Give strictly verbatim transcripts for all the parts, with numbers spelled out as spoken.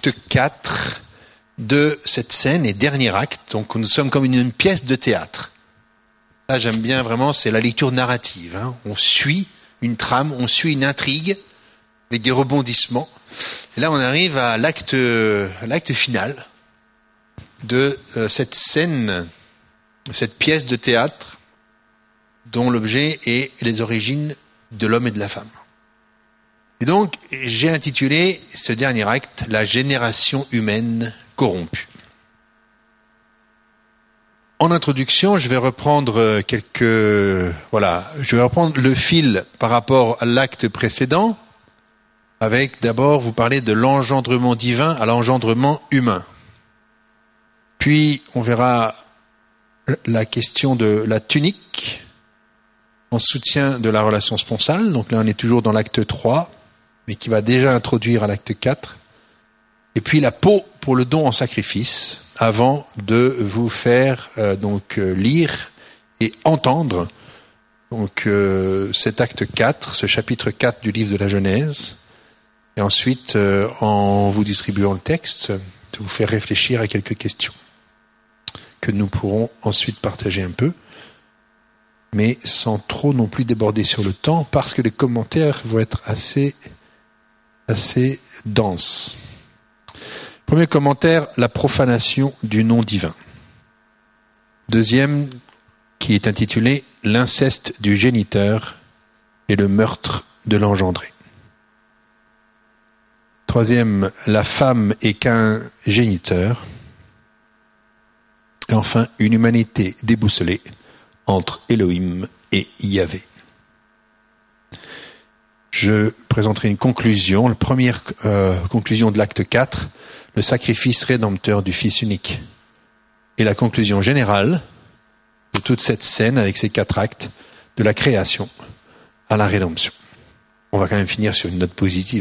l'acte quatre de cette scène et dernier acte. Donc nous sommes comme une, une pièce de théâtre. Là j'aime bien vraiment, c'est la lecture narrative. Hein. On suit une trame, on suit une intrigue avec des rebondissements. Et là on arrive à l'acte, à l'acte final de euh, cette scène, cette pièce de théâtre dont l'objet est les origines de l'homme et de la femme. Et donc, j'ai intitulé ce dernier acte « La génération humaine corrompue ». En introduction, je vais reprendre quelques... Voilà, je vais reprendre le fil par rapport à l'acte précédent, avec d'abord vous parler de l'engendrement divin à l'engendrement humain. Puis, on verra la question de la tunique en soutien de la relation sponsale. Donc là, on est toujours dans l'acte trois. Mais qui va déjà introduire à l'acte quatre, et puis la peau pour le don en sacrifice, avant de vous faire euh, donc euh, lire et entendre donc euh, cet acte quatre, ce chapitre quatre du livre de la Genèse, et ensuite, euh, en vous distribuant le texte, de vous faire réfléchir à quelques questions que nous pourrons ensuite partager un peu, mais sans trop non plus déborder sur le temps, parce que les commentaires vont être assez... assez dense. Premier commentaire, la profanation du nom divin. Deuxième, qui est intitulé l'inceste du géniteur et le meurtre de l'engendré. Troisième, la femme est qu'un géniteur. Et enfin, une humanité déboussolée entre Elohim et Yahvé. Je présenterai une conclusion, la première euh, conclusion de l'acte quatre, le sacrifice rédempteur du Fils unique. Et la conclusion générale de toute cette scène avec ces quatre actes, de la création à la rédemption. On va quand même finir sur une note positive.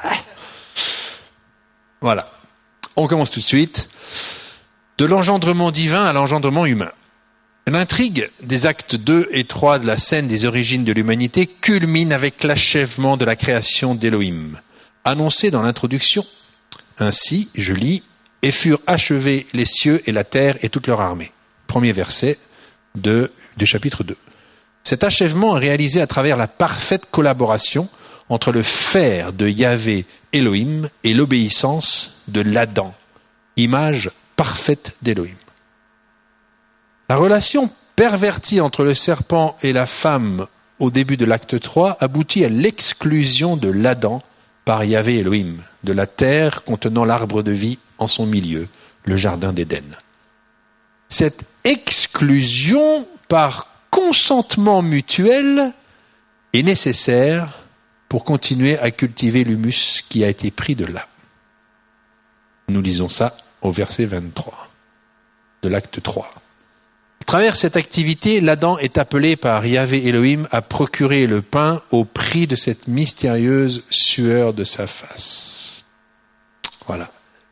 Voilà. On commence tout de suite. De l'engendrement divin à l'engendrement humain. L'intrigue des actes deux et trois de la scène des origines de l'humanité culmine avec l'achèvement de la création d'Élohim, annoncé dans l'introduction. Ainsi, je lis, « Et furent achevés les cieux et la terre et toute leur armée ». Premier verset de, du chapitre deux. Cet achèvement est réalisé à travers la parfaite collaboration entre le faire de Yahvé Elohim et l'obéissance de l'Adam, image parfaite d'Élohim. La relation pervertie entre le serpent et la femme au début de l'acte trois aboutit à l'exclusion de l'Adam par Yahvé Elohim, de la terre contenant l'arbre de vie en son milieu, le jardin d'Éden. Cette exclusion par consentement mutuel est nécessaire pour continuer à cultiver l'humus qui a été pris de là. Nous lisons ça au verset vingt-trois de l'acte trois. À travers cette activité, l'Adam est appelé par Yahvé Elohim à procurer le pain au prix de cette mystérieuse sueur de sa face. Voilà.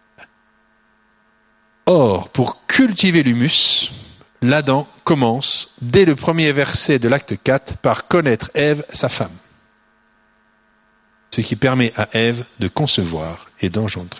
Or, pour cultiver l'humus, l'Adam commence, dès le premier verset de l'acte quatre, par connaître Ève, sa femme. Ce qui permet à Ève de concevoir et d'engendrer.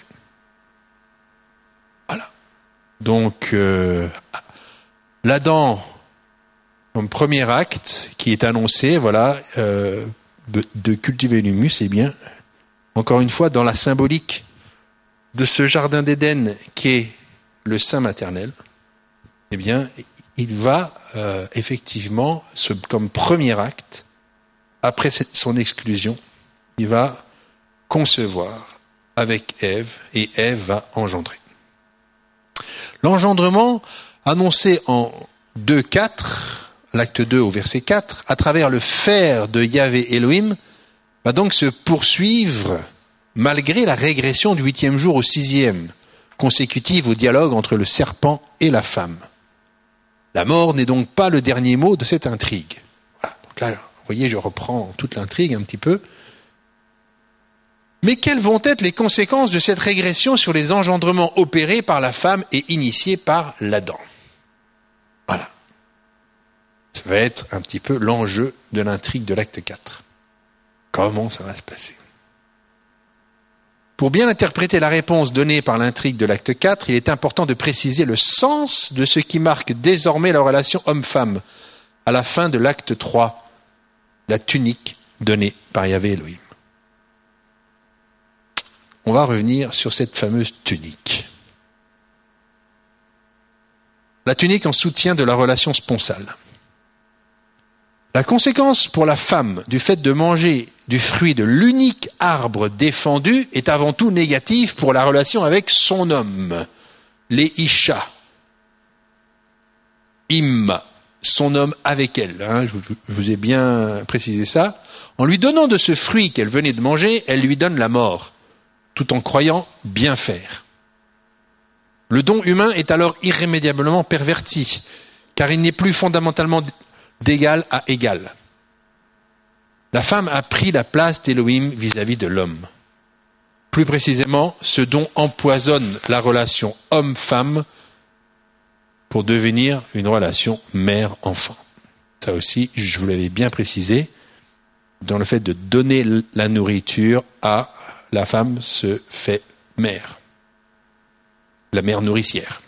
Voilà. Donc, euh, l'Adam, comme premier acte qui est annoncé, voilà, euh, de, de cultiver l'humus, eh bien, encore une fois, dans la symbolique de ce jardin d'Éden qui est le sein maternel, eh bien, il va euh, effectivement, ce, comme premier acte, après cette, son exclusion, il va concevoir avec Ève et Ève va engendrer. L'engendrement annoncé en deux quatre, l'acte deux au verset quatre, à travers le faire de Yahvé Elohim, va donc se poursuivre malgré la régression du huitième jour au sixième, consécutive au dialogue entre le serpent et la femme. La mort n'est donc pas le dernier mot de cette intrigue. Voilà. Donc là, vous voyez, je reprends toute l'intrigue un petit peu. Mais quelles vont être les conséquences de cette régression sur les engendrements opérés par la femme et initiés par l'Adam ? Voilà. Ça va être un petit peu l'enjeu de l'intrigue de l'acte quatre. Comment ça va se passer ? Pour bien interpréter la réponse donnée par l'intrigue de l'acte quatre, il est important de préciser le sens de ce qui marque désormais la relation homme-femme à la fin de l'acte trois, la tunique donnée par Yahvé Elohim. On va revenir sur cette fameuse tunique. La tunique en soutien de la relation sponsale. La conséquence pour la femme du fait de manger du fruit de l'unique arbre défendu est avant tout négative pour la relation avec son homme, les Isha. Im, son homme avec elle. Hein, je, vous, je vous ai bien précisé ça. En lui donnant de ce fruit qu'elle venait de manger, elle lui donne la mort, tout en croyant bien faire. Le don humain est alors irrémédiablement perverti, car il n'est plus fondamentalement d'égal à égal. La femme a pris la place d'Élohim vis-à-vis de l'homme. Plus précisément, ce don empoisonne la relation homme-femme pour devenir une relation mère-enfant. Ça aussi, je vous l'avais bien précisé, dans le fait de donner la nourriture à la femme se fait mère, la mère nourricière.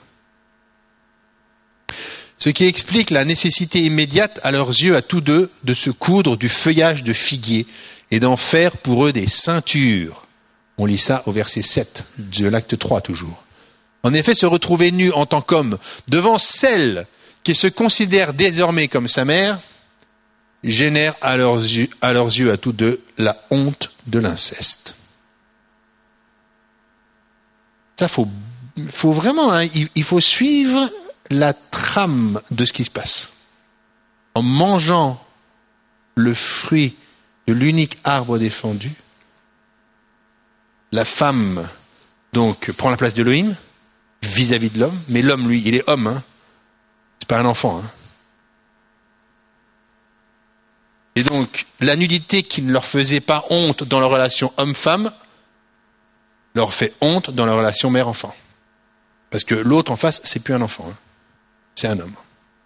Ce qui explique la nécessité immédiate à leurs yeux, à tous deux, de se coudre du feuillage de figuier et d'en faire pour eux des ceintures. On lit ça au verset sept de l'acte trois toujours. En effet, se retrouver nu en tant qu'homme devant celle qui se considère désormais comme sa mère génère à leurs yeux, à leurs yeux, à tous deux, la honte de l'inceste. Ça, faut, faut vraiment, hein, il, il faut suivre la trame de ce qui se passe. En mangeant le fruit de l'unique arbre défendu, la femme donc prend la place d'Élohim vis-à-vis de l'homme, mais l'homme, lui, il est homme, hein. C'est pas un enfant. Hein. Et donc, la nudité qui ne leur faisait pas honte dans leur relation homme-femme leur fait honte dans leur relation mère-enfant. Parce que l'autre en face, c'est plus un enfant. Hein. C'est un homme.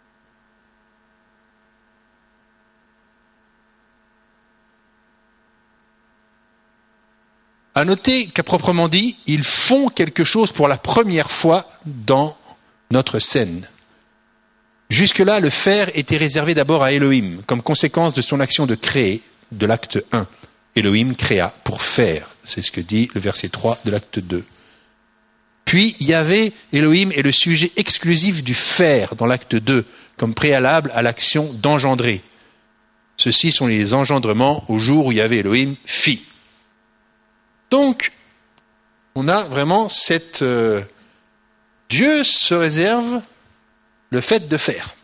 À noter qu'à proprement dit, ils font quelque chose pour la première fois dans notre scène. Jusque-là, le faire était réservé d'abord à Elohim, comme conséquence de son action de créer, de l'acte un. Elohim créa pour faire, c'est ce que dit le verset trois de l'acte deux. Puis, Yahvé, Elohim, est le sujet exclusif du faire dans l'acte deux, comme préalable à l'action d'engendrer. Ceux-ci sont les engendrements au jour où Yahvé, Elohim, fit. Donc, on a vraiment cette... Euh, Dieu se réserve le fait de faire.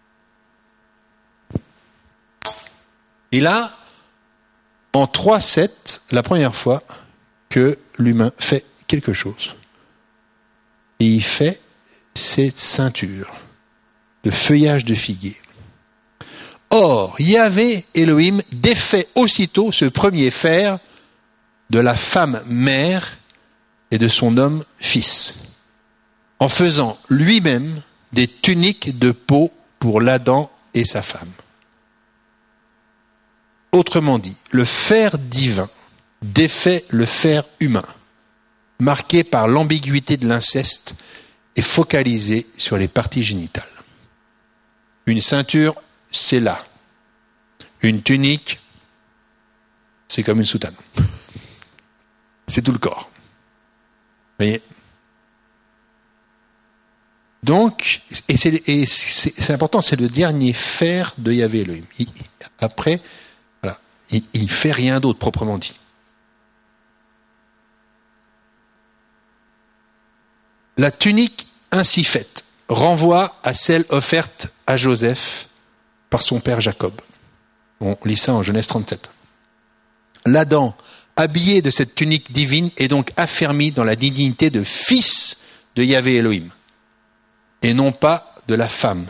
Et là, en trois sept, la première fois que l'humain fait quelque chose. Et il fait cette ceinture de feuillage de figuier. Or, Yahvé, Elohim, défait aussitôt ce premier faire de la femme mère et de son homme fils, en faisant lui-même des tuniques de peau pour l'Adam et sa femme. Autrement dit, le faire divin défait le faire humain, marqué par l'ambiguïté de l'inceste et focalisé sur les parties génitales. Une ceinture, c'est là. Une tunique, c'est comme une soutane. C'est tout le corps. Vous voyez ? Donc, et c'est, et c'est, c'est important, c'est le dernier faire de Yahvé Elohim. Il, après, voilà, il, il fait rien d'autre proprement dit. La tunique ainsi faite renvoie à celle offerte à Joseph par son père Jacob. On lit ça en Genèse trente-sept. L'Adam, habillé de cette tunique divine, est donc affermi dans la dignité de fils de Yahvé Elohim, et non pas de la femme.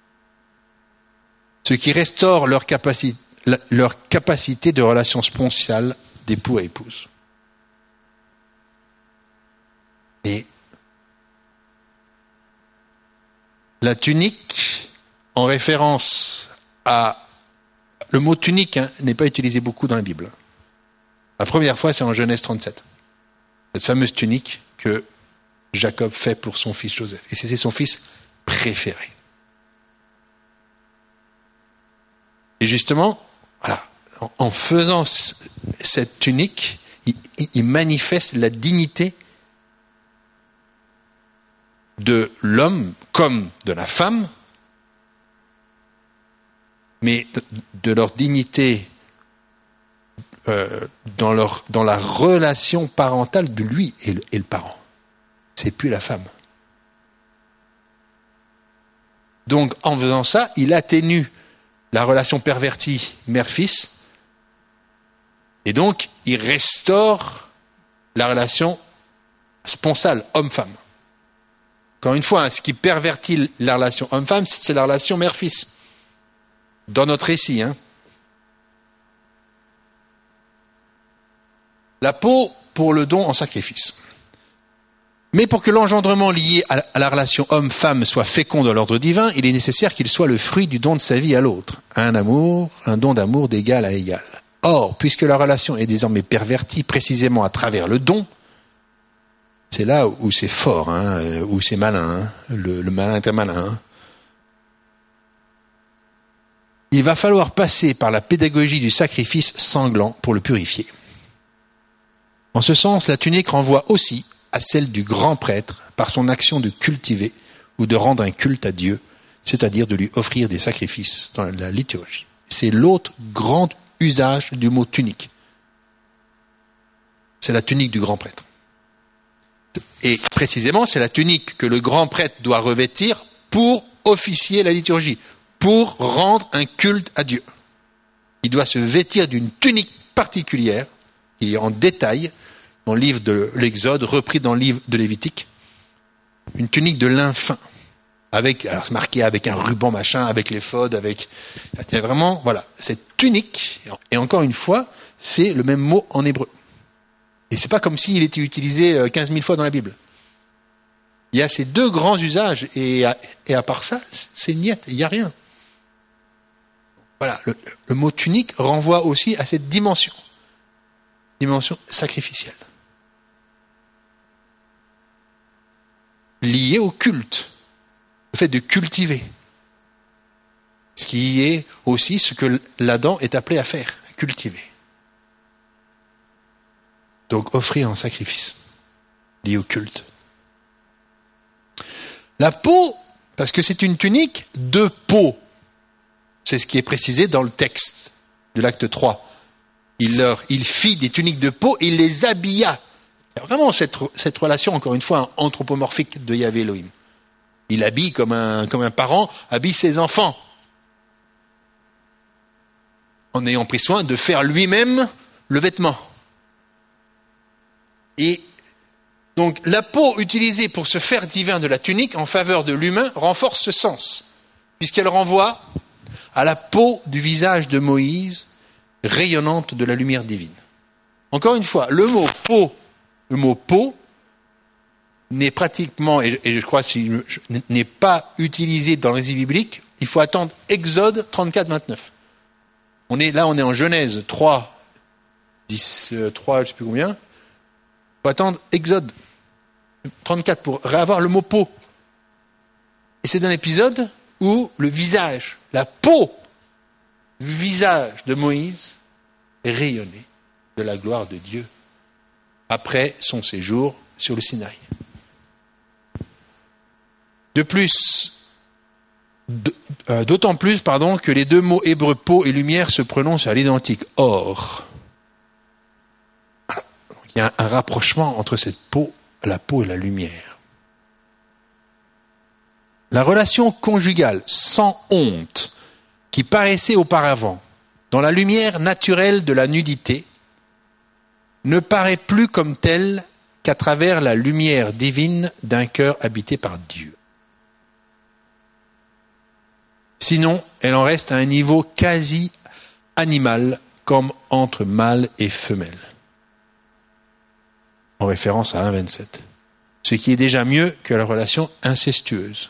Ce qui restaure leur capacité, leur capacité de relation sponsiale d'époux à épouse. Et la tunique, en référence à... Le mot tunique hein, n'est pas utilisé beaucoup dans la Bible. La première fois, c'est en Genèse trente-sept. cette fameuse tunique que Jacob fait pour son fils Joseph. Et c'est son fils préféré. Et justement, voilà, en, en faisant c- cette tunique, il, il manifeste la dignité de l'homme comme de la femme, mais de, de leur dignité euh, dans, leur, dans la relation parentale de lui et le, et le parent. C'est plus la femme. Donc, en faisant ça, il atténue la relation pervertie mère-fils, et donc il restaure la relation sponsale homme-femme. Encore une fois, hein, ce qui pervertit la relation homme-femme, c'est la relation mère-fils. Dans notre récit. Hein. La peau pour le don en sacrifice. Mais pour que l'engendrement lié à la relation homme-femme soit fécond dans l'ordre divin, il est nécessaire qu'il soit le fruit du don de sa vie à l'autre. Un amour, un don d'amour d'égal à égal. Or, puisque la relation est désormais pervertie précisément à travers le don, c'est là où c'est fort, hein, où c'est malin, hein, le, le malin est malin. Hein. Il va falloir passer par la pédagogie du sacrifice sanglant pour le purifier. En ce sens, la tunique renvoie aussi à celle du grand prêtre par son action de cultiver ou de rendre un culte à Dieu, c'est-à-dire de lui offrir des sacrifices dans la liturgie. C'est l'autre grand usage du mot tunique. C'est la tunique du grand prêtre. Et précisément, c'est la tunique que le grand prêtre doit revêtir pour officier la liturgie, pour rendre un culte à Dieu. Il doit se vêtir d'une tunique particulière, qui est en détail dans le livre de l'Exode, repris dans le livre de Lévitique, une tunique de lin fin, avec, alors c'est marqué avec un ruban machin, avec l'éphod, avec, il y a vraiment, voilà, cette tunique, et encore une fois, c'est le même mot en hébreu. Et c'est pas comme s'il était utilisé quinze mille fois dans la Bible. Il y a ces deux grands usages, et à, et à part ça, c'est niette, il n'y a rien. Voilà, le, le mot tunique renvoie aussi à cette dimension, dimension sacrificielle, liée au culte, le fait de cultiver, ce qui est aussi ce que l'Adam est appelé à faire, cultiver. Donc offrir un sacrifice, lié au culte. La peau, parce que c'est une tunique de peau. C'est ce qui est précisé dans le texte de l'acte trois. Il, leur, il fit des tuniques de peau et il les habilla. Il y a vraiment cette, cette relation, encore une fois, anthropomorphique de Yahvé Elohim. Il habille comme un, comme un parent habille ses enfants, en ayant pris soin de faire lui-même le vêtement. Et donc la peau utilisée pour se faire divin de la tunique en faveur de l'humain renforce ce sens, puisqu'elle renvoie à la peau du visage de Moïse, rayonnante de la lumière divine. Encore une fois, le mot peau, le mot peau n'est pratiquement, et je crois, n'est pas utilisé dans le récit biblique. Il faut attendre Exode trente-quatre vingt-neuf. On est là, on est en Genèse trois, dix, trois, je ne sais plus combien. Il faut attendre Exode trente-quatre pour avoir le mot peau. Et c'est un épisode où le visage, la peau du visage de Moïse rayonnait de la gloire de Dieu après son séjour sur le Sinaï. De plus, d'autant plus pardon, que les deux mots hébreux peau et lumière se prononcent à l'identique. Or, il y a un rapprochement entre cette peau, la peau et la lumière. La relation conjugale sans honte qui paraissait auparavant dans la lumière naturelle de la nudité ne paraît plus comme telle qu'à travers la lumière divine d'un cœur habité par Dieu. Sinon, elle en reste à un niveau quasi animal, comme entre mâle et femelle. En référence à un vingt-sept. Ce qui est déjà mieux que la relation incestueuse.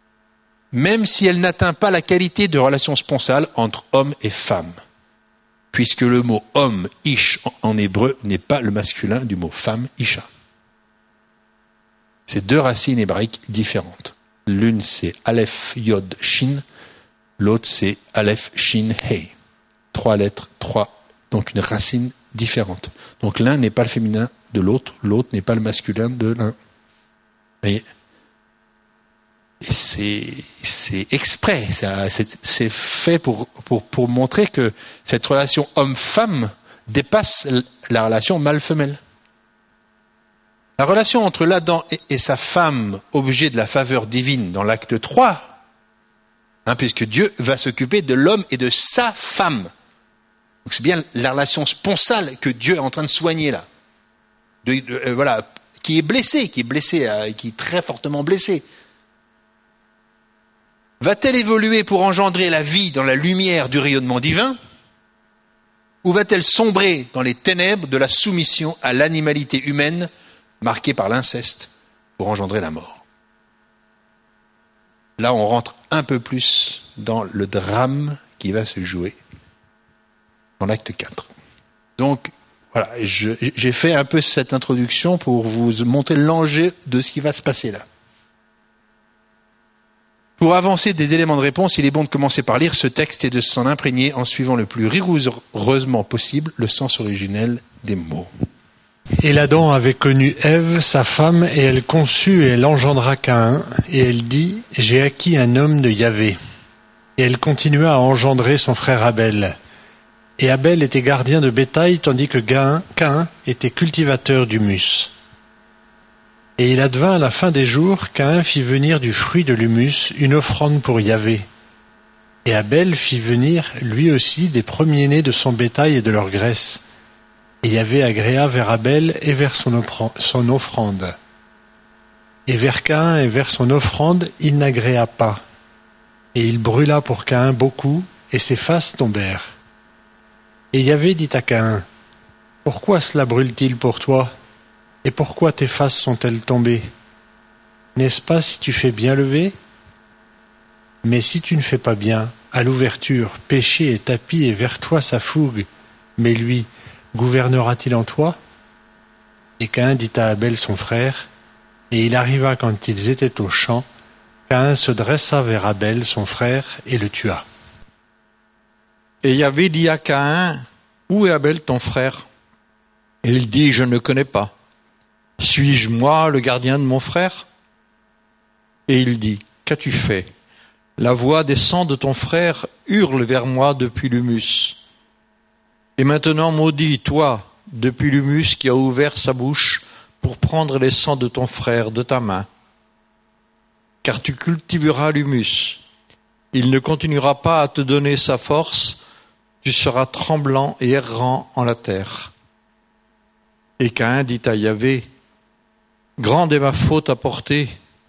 Même si elle n'atteint pas la qualité de relation sponsale entre homme et femme. puisque le mot homme, ish, en hébreu, n'est pas le masculin du mot femme, isha. C'est deux racines hébraïques différentes. L'une, c'est Aleph, Yod, Shin. L'autre, c'est Aleph, Shin, Hey. Trois lettres, trois. Donc une racine différente. Donc l'un n'est pas le féminin de l'autre, l'autre n'est pas le masculin de l'un. Vous voyez ? Et c'est, c'est exprès, ça, c'est, c'est fait pour, pour, pour montrer que cette relation homme-femme dépasse la relation mâle-femelle. La relation entre l'Adam et, et sa femme, objet de la faveur divine dans l'acte trois, hein, puisque Dieu va s'occuper de l'homme et de sa femme. Donc c'est bien la relation sponsale que Dieu est en train de soigner là. De, de, euh, voilà, qui est blessé, qui est blessé, euh, qui est très fortement blessé. Va-t-elle évoluer pour engendrer la vie dans la lumière du rayonnement divin, ou va-t-elle sombrer dans les ténèbres de la soumission à l'animalité humaine marquée par l'inceste pour engendrer la mort? Là, on rentre un peu plus dans le drame qui va se jouer dans l'acte quatre. Donc, voilà, je, j'ai fait un peu cette introduction pour vous montrer l'enjeu de ce qui va se passer là. Pour avancer des éléments de réponse, il est bon de commencer par lire ce texte et de s'en imprégner en suivant le plus rigoureusement possible le sens originel des mots. Et l'Adam avait connu Ève, sa femme, et elle conçut et elle engendra Caïn, et elle dit « J'ai acquis un homme de Yahvé ». Et elle continua à engendrer son frère Abel. Et Abel était gardien de bétail, tandis que Caïn était cultivateur d'humus. Et il advint à la fin des jours, Caïn fit venir du fruit de l'humus une offrande pour Yahvé. Et Abel fit venir lui aussi des premiers-nés de son bétail et de leur graisse. Et Yahvé agréa vers Abel et vers son, son offrande. Et vers Caïn et vers son offrande, il n'agréa pas. Et il brûla pour Caïn beaucoup, et ses faces tombèrent. Et Yahvé dit à Caïn, « Pourquoi cela brûle-t-il pour toi ? Et pourquoi tes faces sont-elles tombées ? N'est-ce pas si tu fais bien lever ? Mais si tu ne fais pas bien, à l'ouverture, péché est tapis et vers toi sa fougue, mais lui, gouvernera-t-il en toi ? » Et Caïn dit à Abel son frère, et il arriva quand ils étaient au champ, Caïn se dressa vers Abel son frère et le tua. Et Yahvé dit à Caïn, « Où est Abel ton frère ?» Et il dit, « Je ne connais pas. Suis-je moi le gardien de mon frère ?» Et il dit, « Qu'as-tu fait ? La voix des sangs de ton frère hurle vers moi depuis l'humus. Et maintenant maudis, toi, depuis l'humus qui a ouvert sa bouche pour prendre les sangs de ton frère de ta main. Car tu cultiveras l'humus. Il ne continuera pas à te donner sa force, tu seras tremblant et errant en la terre. » Et Caïn dit à Yahvé, « Grande est ma faute à porter.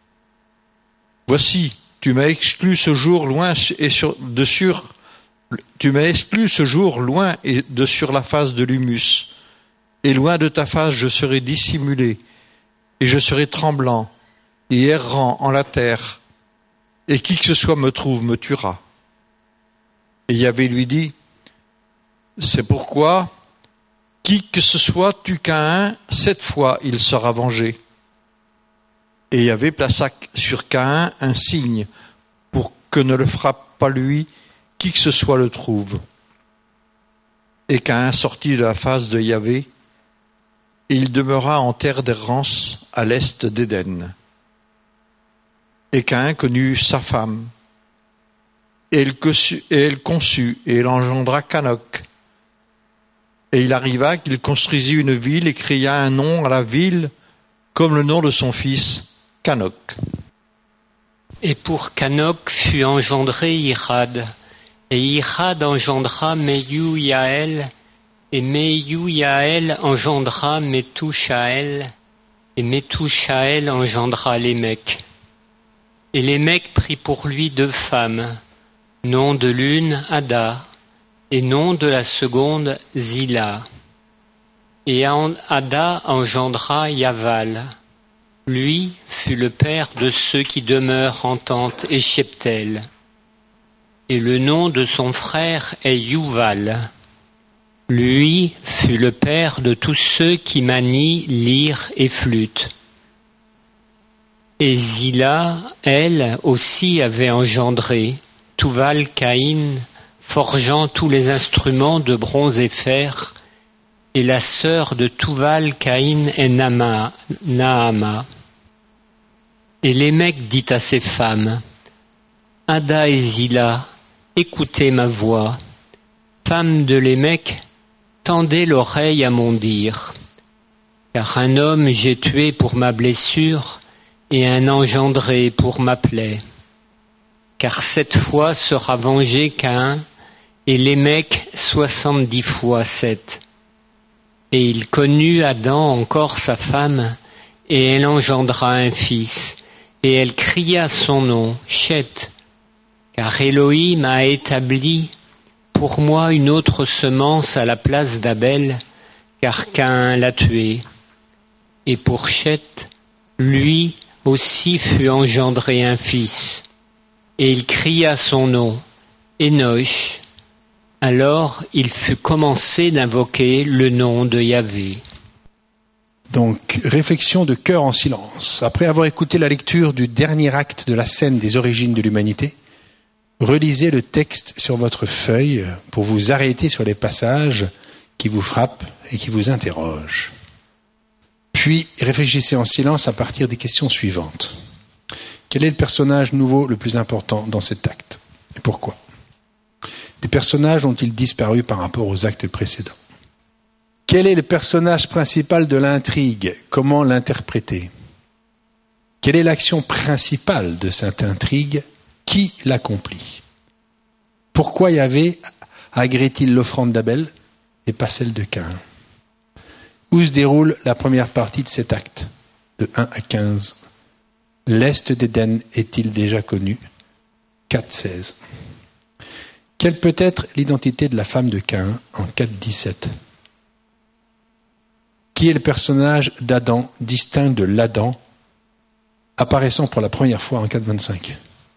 Voici, tu m'as exclu ce jour loin et sur, de sur, tu m'as exclu ce jour loin et de sur la face de l'humus. Et loin de ta face, je serai dissimulé, et je serai tremblant et errant en la terre, et qui que ce soit me trouve me tuera. » Et Yahvé lui dit, « C'est pourquoi, qui que ce soit tue Caïn, cette fois il sera vengé. » Et Yahvé plaça sur Caïn un signe pour que ne le frappe pas lui, qui que ce soit le trouve. Et Caïn sortit de la face de Yahvé, et il demeura en terre d'errance à l'est d'Éden. Et Caïn connut sa femme, et elle conçut, et elle conçut, et elle engendra Canok. Et il arriva qu'il construisit une ville et créa un nom à la ville, comme le nom de son fils, Canok. Et pour Canok fut engendré Irad, et Irad engendra Meyu-Yaël, et Meyu-Yaël engendra Métouchaël, et Métouchaël engendra Lémec. Et Lémec prit pour lui deux femmes, nom de l'une Ada, et nom de la seconde Zilla. Et Ada engendra Yaval. Lui fut le père de ceux qui demeurent en tente et Cheptel. Et le nom de son frère est Youval. Lui fut le père de tous ceux qui manient lyre et flûte. Et Zilla, elle aussi, avait engendré Tuval-Caïn, forgeant tous les instruments de bronze et fer, et la sœur de Tuval-Caïn est Nama, Naama. Et Lémec dit à ses femmes, Ada et Zilla, écoutez ma voix. Femmes de Lémec, tendez l'oreille à mon dire. Car un homme j'ai tué pour ma blessure, et un engendré pour ma plaie. Car cette fois sera vengé Caïn, et Lémec soixante-dix fois sept. Et il connut Adam encore sa femme, et elle engendra un fils, et elle cria son nom, Chet, car Elohim a établi pour moi une autre semence à la place d'Abel, car Caïn l'a tué. Et pour Chet, lui aussi fut engendré un fils, et il cria son nom, Énoch. Alors il fut commencé d'invoquer le nom de Yahvé. Donc, réflexion de cœur en silence. Après avoir écouté la lecture du dernier acte de la scène des origines de l'humanité, relisez le texte sur votre feuille pour vous arrêter sur les passages qui vous frappent et qui vous interrogent. Puis, réfléchissez en silence à partir des questions suivantes. Quel est le personnage nouveau le plus important dans cet acte? Et pourquoi? Des personnages ont-ils disparu par rapport aux actes précédents? Quel est le personnage principal de l'intrigue? Comment l'interpréter? Quelle est l'action principale de cette intrigue? Qui l'accomplit? Pourquoi Yahvé agrée-t-il l'offrande d'Abel et pas celle de Caïn? Où se déroule la première partie de cet acte, de un à quinze? L'Est d'Éden est-il déjà connu? quatre seize. Quelle peut être l'identité de la femme de Caïn en quatre dix-sept? Qui est le personnage d'Adam, distinct de l'Adam, apparaissant pour la première fois en quatre vingt-cinq?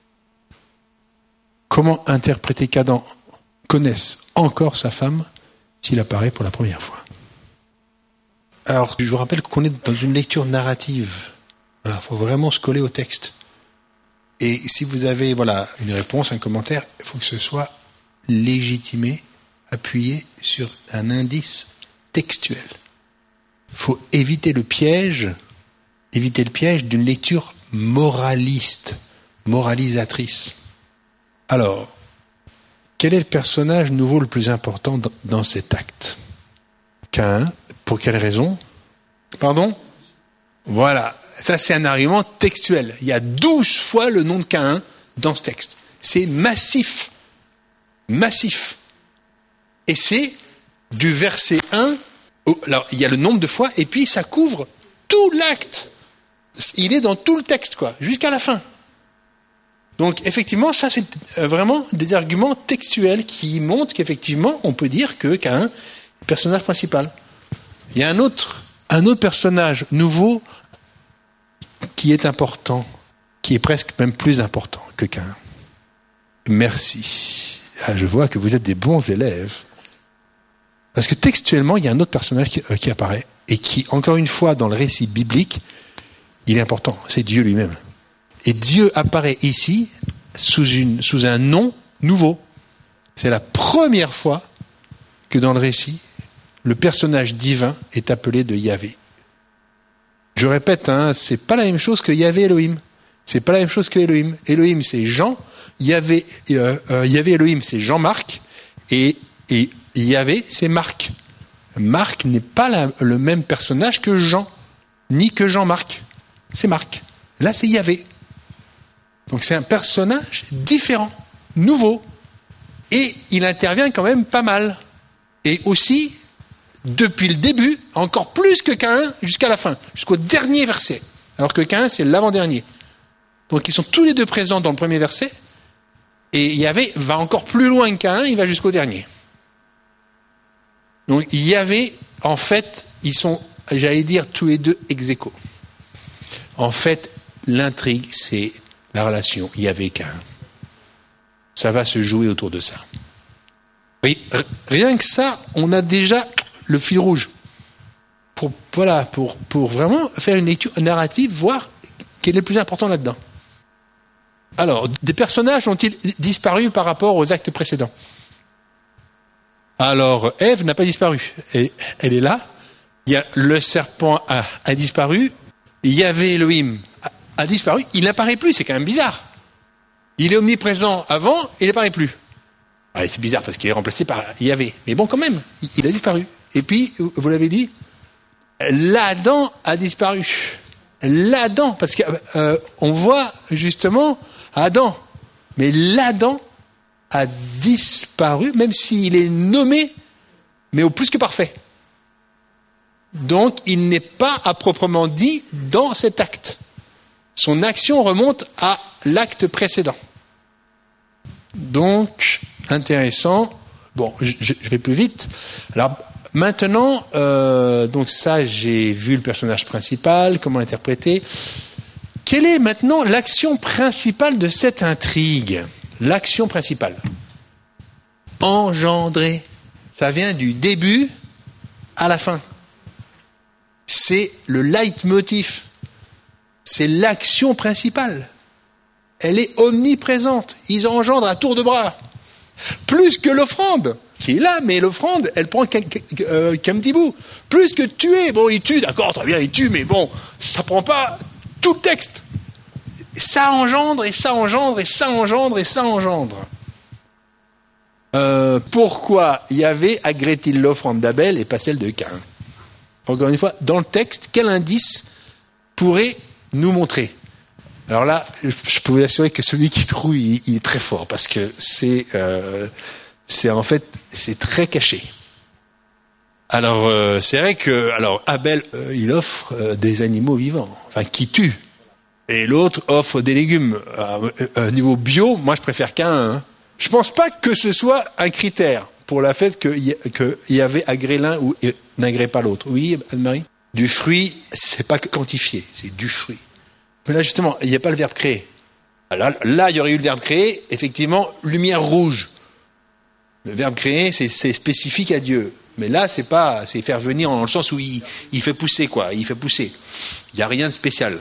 Comment interpréter qu'Adam connaisse encore sa femme s'il apparaît pour la première fois? Alors, je vous rappelle qu'on est dans une lecture narrative. Il faut vraiment se coller au texte. Et si vous avez voilà, une réponse, un commentaire, il faut que ce soit légitimé, appuyé sur un indice textuel. Il faut éviter le piège, éviter le piège d'une lecture moraliste, moralisatrice. Alors, quel est le personnage nouveau le plus important dans, dans cet acte? Caïn. Pour quelle raison? Pardon? Voilà, ça c'est un argument textuel. Il y a douze fois le nom de Caïn dans ce texte. C'est massif. Massif. Et c'est du verset un, alors il y a le nombre de fois, et puis ça couvre tout l'acte. Il est dans tout le texte, quoi, jusqu'à la fin. Donc effectivement, ça c'est vraiment des arguments textuels qui montrent qu'effectivement, on peut dire que Caïn est le personnage principal. Il y a un autre, un autre personnage nouveau qui est important, qui est presque même plus important que Caïn. Merci. Ah, je vois que vous êtes des bons élèves. Parce que textuellement, il y a un autre personnage qui, euh, qui apparaît et qui, encore une fois, dans le récit biblique, il est important. C'est Dieu lui-même. Et Dieu apparaît ici sous, une, sous un nom nouveau. C'est la première fois que dans le récit, le personnage divin est appelé de Yahvé. Je répète, hein, c'est pas la même chose que Yahvé Elohim. C'est pas la même chose que Elohim. Elohim, c'est Jean. Yahvé, euh, euh, Yahvé Elohim, c'est Jean-Marc. Et, et Yahvé, c'est Marc. Marc n'est pas la, le même personnage que Jean, ni que Jean-Marc. C'est Marc. Là, c'est Yahvé. Donc c'est un personnage différent, nouveau. Et il intervient quand même pas mal. Et aussi, depuis le début, encore plus que Caïn, jusqu'à la fin, jusqu'au dernier verset. Alors que Caïn, c'est l'avant-dernier. Donc ils sont tous les deux présents dans le premier verset, et Yahvé va encore plus loin que Caïn, il va jusqu'au dernier. Donc Yahvé, en fait, ils sont, j'allais dire, tous les deux ex aequo. En fait, l'intrigue, c'est la relation Yahvé-Caïn. Ça va se jouer autour de ça. Oui, rien que ça, on a déjà le fil rouge. Pour, voilà, pour, pour vraiment faire une lecture narrative, voir quel est le plus important là-dedans. Alors, des personnages ont-ils disparu par rapport aux actes précédents? Alors, Ève n'a pas disparu. Et, elle est là. Il y a, le serpent a, a disparu. Yahvé Elohim a, a disparu. Il n'apparaît plus. C'est quand même bizarre. Il est omniprésent avant et il n'apparaît plus. Ah, c'est bizarre parce qu'il est remplacé par Yahvé. Mais bon, quand même, il, il a disparu. Et puis, vous l'avez dit, l'Adam a disparu. L'Adam, parce qu'on euh, voit justement Adam. Mais l'Adam a disparu, même s'il est nommé, mais au plus que parfait. Donc, il n'est pas à proprement dit dans cet acte. Son action remonte à l'acte précédent. Donc, intéressant. Bon, je, je vais plus vite. Alors, maintenant, euh, donc ça, j'ai vu le personnage principal, comment l'interpréter. Quelle est maintenant l'action principale de cette intrigue? L'action principale. Engendrer. Ça vient du début à la fin. C'est le leitmotiv. C'est l'action principale. Elle est omniprésente. Ils engendrent à tour de bras. Plus que l'offrande, qui est là, mais l'offrande, elle prend qu'un, euh, qu'un petit bout. Plus que tuer. Bon, il tue, d'accord, très bien, il tue, mais bon, ça prend pas tout le texte. Ça engendre, et ça engendre, et ça engendre, et ça engendre. Euh, pourquoi Yahvé agrée-t-il l'offrande d'Abel et pas celle de Caïn? Encore une fois, dans le texte, quel indice pourrait nous montrer? Alors là, je peux vous assurer que celui qui trouve, il, il est très fort, parce que c'est, euh, c'est en fait, c'est très caché. Alors, euh, c'est vrai que, alors, Abel, euh, il offre euh, des animaux vivants, enfin, qui tuent. Et l'autre offre des légumes. À, à niveau bio, moi, je préfère Caïn. Hein. Je pense pas que ce soit un critère pour la fait que, que y avait agré l'un ou n'agré pas l'autre. Oui, Anne-Marie? Du fruit, c'est pas quantifié, c'est du fruit. Mais là, justement, il n'y a pas le verbe créer. Là, là, il y aurait eu le verbe créer, effectivement, lumière rouge. Le verbe créer, c'est, c'est spécifique à Dieu. Mais là, c'est pas, c'est faire venir dans le sens où il, il fait pousser, quoi. Il fait pousser. Il n'y a rien de spécial.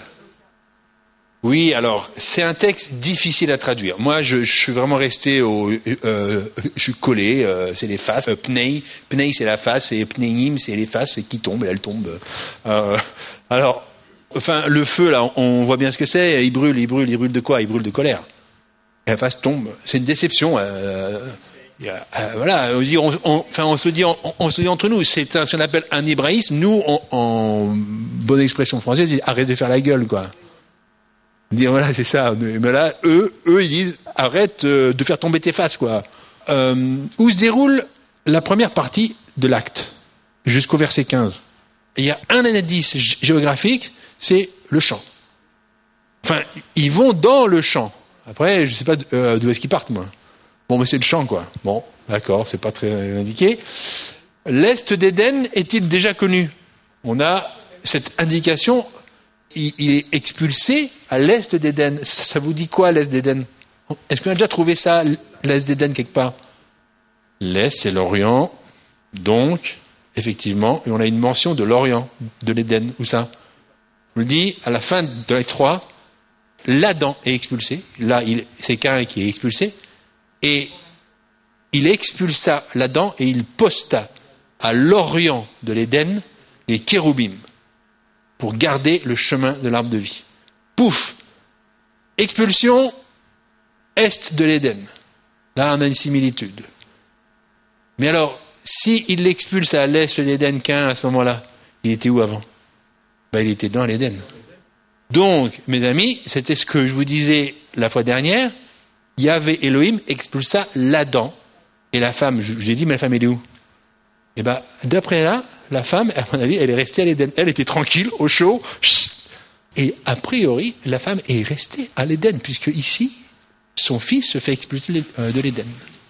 Oui, alors, c'est un texte difficile à traduire. Moi, je, je suis vraiment resté au... Euh, je suis collé, euh, c'est les faces. Euh, pnei, pnei, c'est la face, et pneim, c'est les faces, et qui tombe, et elle tombe. Euh, alors, enfin, le feu, là, on voit bien ce que c'est. Il brûle, il brûle, il brûle de quoi? Il brûle de colère. Et la face tombe. C'est une déception. Euh, euh, voilà, on, dit, on, on, enfin, on, se dit, on, on se dit entre nous, c'est un, ce qu'on appelle un hébraïsme. Nous, on, en bonne expression française, on dit, arrête de faire la gueule, quoi. Dire voilà, c'est ça. Mais là, eux, eux, ils disent arrête de faire tomber tes faces, quoi. Euh, où se déroule la première partie de l'acte, jusqu'au verset quinze. Et il y a un indice géographique, c'est le champ. Enfin, ils vont dans le champ. Après, je ne sais pas euh, d'où est-ce qu'ils partent, moi. Bon, mais c'est le champ, quoi. Bon, d'accord, c'est pas très indiqué. L'Est d'Éden est-il déjà connu? On a cette indication. Il est expulsé à l'est d'Éden. Ça, ça vous dit quoi, l'est d'Éden? Est-ce qu'on a déjà trouvé ça, l'est d'Éden, quelque part? L'est, c'est l'Orient. Donc, effectivement, on a une mention de l'Orient, de l'Éden. Où ça? On le dit, à la fin de l'acte trois, l'Adam est expulsé. Là, il, c'est Caïn qui est expulsé. Et il expulsa l'Adam et il posta à l'Orient de l'Éden les kéroubim, pour garder le chemin de l'arbre de vie. Pouf! Expulsion, est de l'Éden. Là, on a une similitude. Mais alors, s'il l'expulse à l'est de l'Éden qu'un à ce moment-là, il était où avant? Ben, il était dans l'Éden. Donc, mes amis, c'était ce que je vous disais la fois dernière. Yahvé Elohim expulsa l'Adam et la femme. Je vous ai dit, mais la femme, elle est où? Eh bien, d'après là, la femme, à mon avis, elle est restée à l'Éden. Elle était tranquille, au chaud. Et a priori, la femme est restée à l'Éden, puisque ici, son fils se fait expulser de l'Éden.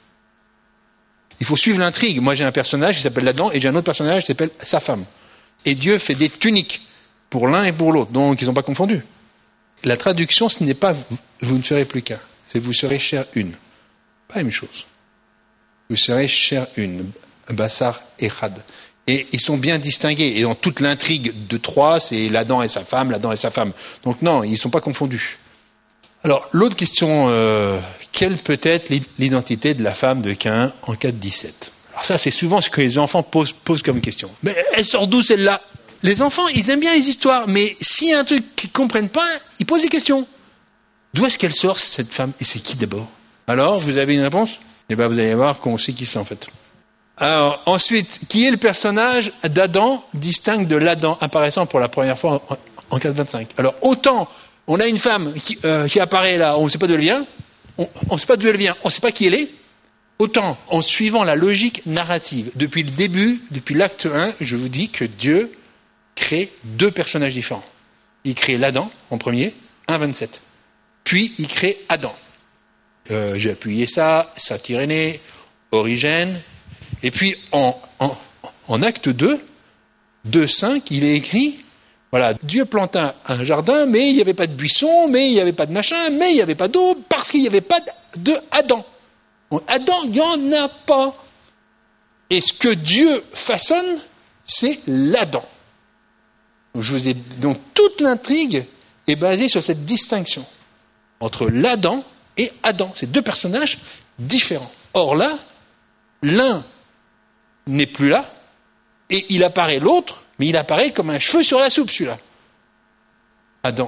Il faut suivre l'intrigue. Moi, j'ai un personnage qui s'appelle Adam, et j'ai un autre personnage qui s'appelle sa femme. Et Dieu fait des tuniques pour l'un et pour l'autre. Donc, ils ne sont pas confondus. La traduction, ce n'est pas « vous ne serez plus qu'un ». C'est « vous serez chair une ». Pas la même chose. vous serez chair une, Bassar Echad. Et ils sont bien distingués. Et dans toute l'intrigue de Troie, c'est l'Adam et sa femme, l'Adam et sa femme. Donc non, ils ne sont pas confondus. Alors, l'autre question, euh, quelle peut être l'identité de la femme de Caïn en quatre dix-sept? Alors ça, c'est souvent ce que les enfants posent, posent comme question. Mais elle sort d'où celle-là? Les enfants, ils aiment bien les histoires, mais s'il y a un truc qu'ils ne comprennent pas, ils posent des questions. D'où est-ce qu'elle sort, cette femme? Et c'est qui d'abord? Alors, vous avez une réponse? Eh bien, vous allez voir qu'on sait qui c'est en fait. Alors, ensuite, qui est le personnage d'Adam distinct de l'Adam apparaissant pour la première fois en, en quatre vingt-cinq? Alors, autant on a une femme qui, euh, qui apparaît là, on ne sait pas d'où elle vient, on ne sait pas d'où elle vient, on ne sait pas qui elle est, autant en suivant la logique narrative, depuis le début, depuis l'acte un, je vous dis que Dieu crée deux personnages différents. Il crée l'Adam en premier, un vingt-sept. Puis il crée Adam. Euh, j'ai appuyé ça, Satyrénée, Origène. Et puis en, en, en acte deux, deux cinq, il est écrit, voilà, Dieu planta un jardin, mais il n'y avait pas de buisson, mais il n'y avait pas de machin, mais il n'y avait pas d'eau, parce qu'il n'y avait pas de Adam. Donc, Adam, il n'y en a pas. Et ce que Dieu façonne, c'est l'Adam. Donc, je vous ai, donc toute l'intrigue est basée sur cette distinction entre l'Adam et Adam. C'est deux personnages différents. Or là, l'un n'est plus là, et il apparaît l'autre, mais il apparaît comme un cheveu sur la soupe, celui-là. Adam.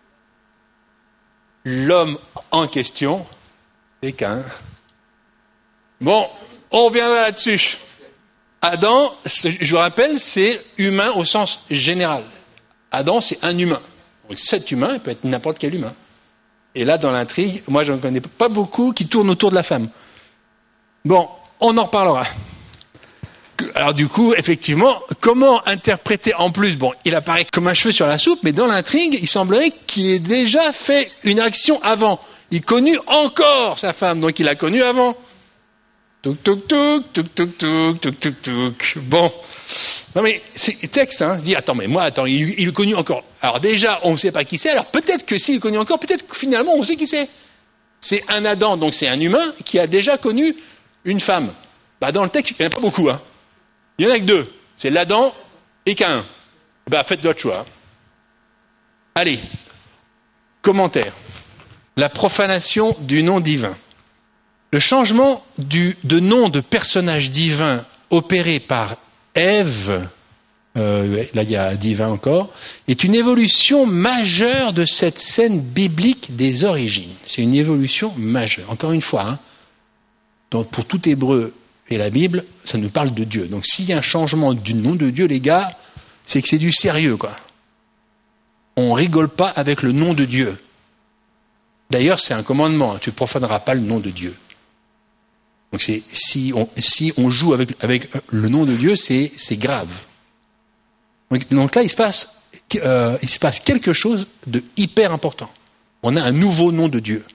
L'homme en question, c'est Caïn. Bon, on reviendra là-dessus. Adam, je vous rappelle, c'est humain au sens général. Adam, c'est un humain. Donc cet humain, il peut être n'importe quel humain. Et là, dans l'intrigue, moi, je ne connais pas beaucoup qui tournent autour de la femme. Bon, on en reparlera. Alors du coup, effectivement, comment interpréter en plus? Bon, il apparaît comme un cheveu sur la soupe, mais dans l'intrigue, il semblerait qu'il ait déjà fait une action avant. Il connut encore sa femme, donc il l'a connue avant. Touk touk touk, touk touk touk, touk touk touk. Bon, non mais c'est texte, hein. Dit attends, mais moi, attends, il, il le connut encore. Alors déjà, on ne sait pas qui c'est. Alors peut-être que s'il le connut encore, peut-être que finalement, on sait qui c'est. C'est un Adam, donc c'est un humain qui a déjà connu une femme. Bah dans le texte, il n'y en a pas beaucoup, hein. Il n'y en a que deux. C'est l'Adam et Caïn. Ben, faites votre choix. Allez, commentaire. La profanation du nom divin. Le changement du, de nom de personnage divin opéré par Ève, euh, là il y a divin encore, est une évolution majeure de cette scène biblique des origines. C'est une évolution majeure. Encore une fois, hein, donc pour tout hébreu, et la Bible, ça nous parle de Dieu. Donc s'il y a un changement du nom de Dieu, les gars, c'est que c'est du sérieux, quoi. On rigole pas avec le nom de Dieu. D'ailleurs, c'est un commandement. Hein, tu ne profaneras pas le nom de Dieu. Donc c'est, si, on, si on joue avec, avec le nom de Dieu, c'est, c'est grave. Donc, donc là, il se, passe, euh, il se passe quelque chose de hyper important. On a un nouveau nom de Dieu.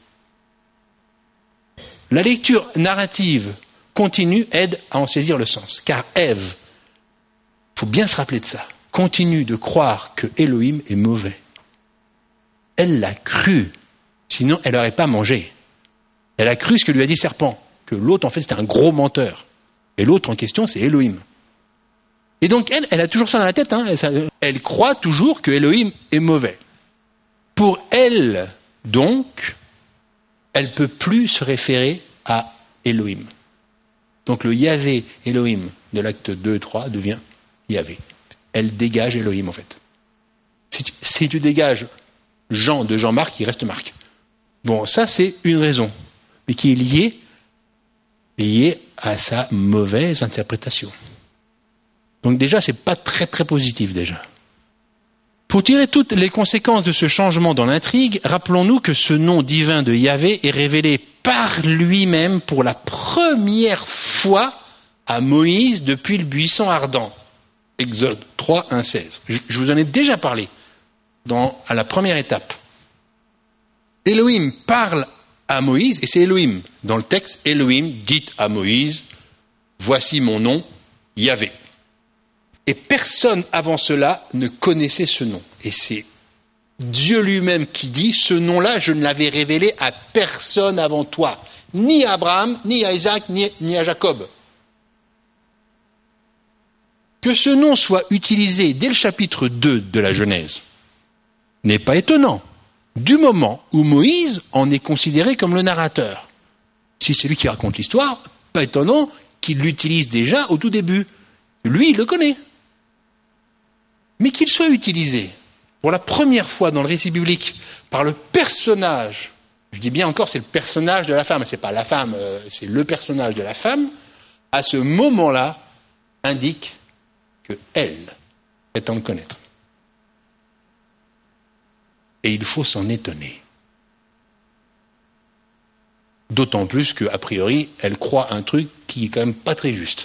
La lecture narrative continue aide à en saisir le sens. Car Ève, il faut bien se rappeler de ça, continue de croire que Elohim est mauvais. Elle l'a cru, sinon elle n'aurait pas mangé. Elle a cru ce que lui a dit serpent, que l'autre en fait c'était un gros menteur. Et l'autre en question c'est Elohim. Et donc elle, elle a toujours ça dans la tête, hein. elle, elle croit toujours que Elohim est mauvais. Pour elle, donc, elle ne peut plus se référer à Elohim. Donc le Yahvé Elohim de l'acte deux et trois devient Yahvé. Elle dégage Elohim en fait. Si tu, si tu dégages Jean de Jean-Marc, il reste Marc. Bon, ça c'est une raison, mais qui est liée, liée à sa mauvaise interprétation. Donc déjà, c'est pas très très positif déjà. Pour tirer toutes les conséquences de ce changement dans l'intrigue, rappelons-nous que ce nom divin de Yahvé est révélé par lui-même pour la première fois à Moïse depuis le buisson ardent. Exode trois, un, seize. Je, je vous en ai déjà parlé dans, à la première étape. Elohim parle à Moïse, et c'est Elohim. Dans le texte, Elohim dit à Moïse, voici mon nom, Yahvé. Et personne avant cela ne connaissait ce nom. Et c'est Dieu lui-même qui dit, ce nom-là, je ne l'avais révélé à personne avant toi, ni à Abraham, ni à Isaac, ni, ni à Jacob. Que ce nom soit utilisé dès le chapitre deux de la Genèse n'est pas étonnant, du moment où Moïse en est considéré comme le narrateur. Si c'est lui qui raconte l'histoire, pas étonnant qu'il l'utilise déjà au tout début. Lui, il le connaît. Mais qu'il soit utilisé pour la première fois dans le récit biblique par le personnage, je dis bien encore, c'est le personnage de la femme, c'est pas la femme, c'est le personnage de la femme, à ce moment-là, indique que elle prétend le connaître. Et il faut s'en étonner. D'autant plus qu'a priori, elle croit un truc qui est quand même pas très juste.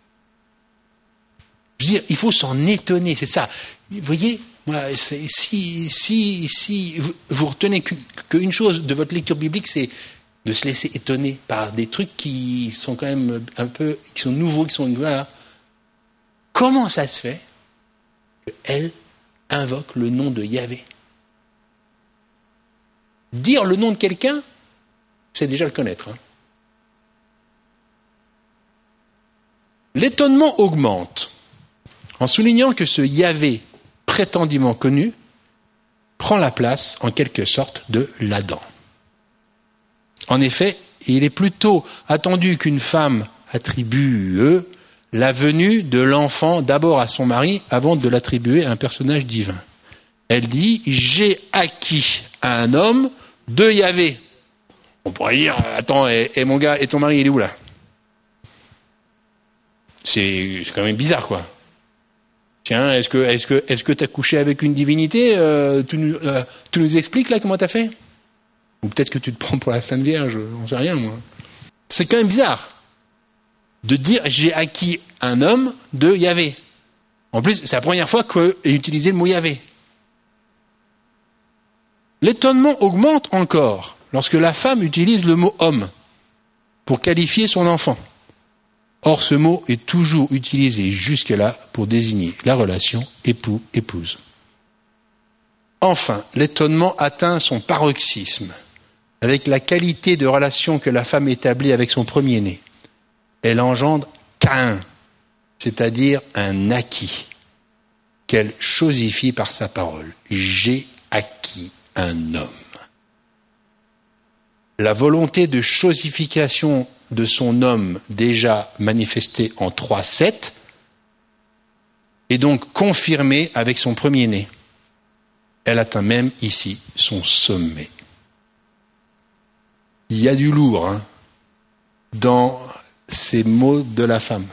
Je veux dire, il faut s'en étonner, c'est ça. Vous voyez, moi, c'est, si, si, si vous, vous retenez qu'une chose de votre lecture biblique, c'est de se laisser étonner par des trucs qui sont quand même un peu, qui sont nouveaux, qui sont voilà. Comment ça se fait qu'elle invoque le nom de Yahvé? Dire le nom de quelqu'un, c'est déjà le connaître. Hein. L'étonnement augmente en soulignant que ce Yahvé prétendument connu prend la place, en quelque sorte, de l'Adam. En effet, il est plutôt attendu qu'une femme attribue la venue de l'enfant d'abord à son mari avant de l'attribuer à un personnage divin. Elle dit « J'ai acquis à un homme de Yahvé ». On pourrait dire « Attends, et, et mon gars, et ton mari, il est où là ?» C'est, c'est quand même bizarre, quoi. Tiens, est-ce que est-ce que est-ce que t'as couché avec une divinité euh, tu, nous, euh, tu nous expliques là comment t'as fait? Ou peut-être que tu te prends pour la Sainte Vierge, j'en sais rien moi. C'est quand même bizarre de dire j'ai acquis un homme de Yahvé. En plus, c'est la première fois qu'est utilisé le mot Yahvé. L'étonnement augmente encore lorsque la femme utilise le mot homme pour qualifier son enfant. Or, ce mot est toujours utilisé jusque-là pour désigner la relation époux-épouse. Enfin, l'étonnement atteint son paroxysme avec la qualité de relation que la femme établit avec son premier-né. Elle engendre Caïn, c'est-à-dire un acquis, qu'elle chosifie par sa parole. J'ai acquis un homme. La volonté de chosification de son homme déjà manifesté en trois sept est donc confirmée avec son premier-né. Elle atteint même ici son sommet. Il y a du lourd hein, dans ces mots de la femme.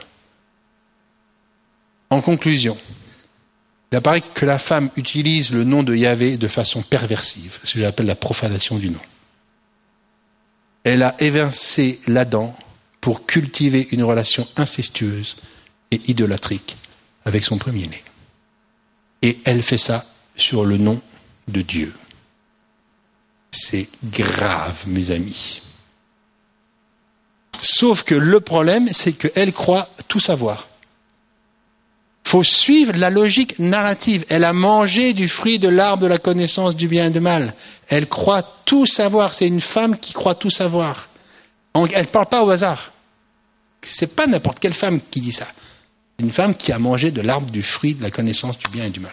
En conclusion, il apparaît que la femme utilise le nom de Yahvé de façon perversive, ce que j'appelle la profanation du nom. Elle a évincé l'Adam pour cultiver une relation incestueuse et idolâtrique avec son premier-né. Et elle fait ça sur le nom de Dieu. C'est grave, mes amis. Sauf que le problème, c'est qu'elle croit tout savoir. Il faut suivre la logique narrative. Elle a mangé du fruit de l'arbre de la connaissance du bien et du mal. Elle croit tout savoir. C'est une femme qui croit tout savoir. Elle ne parle pas au hasard. Ce n'est pas n'importe quelle femme qui dit ça. Une femme qui a mangé de l'arbre du fruit de la connaissance du bien et du mal.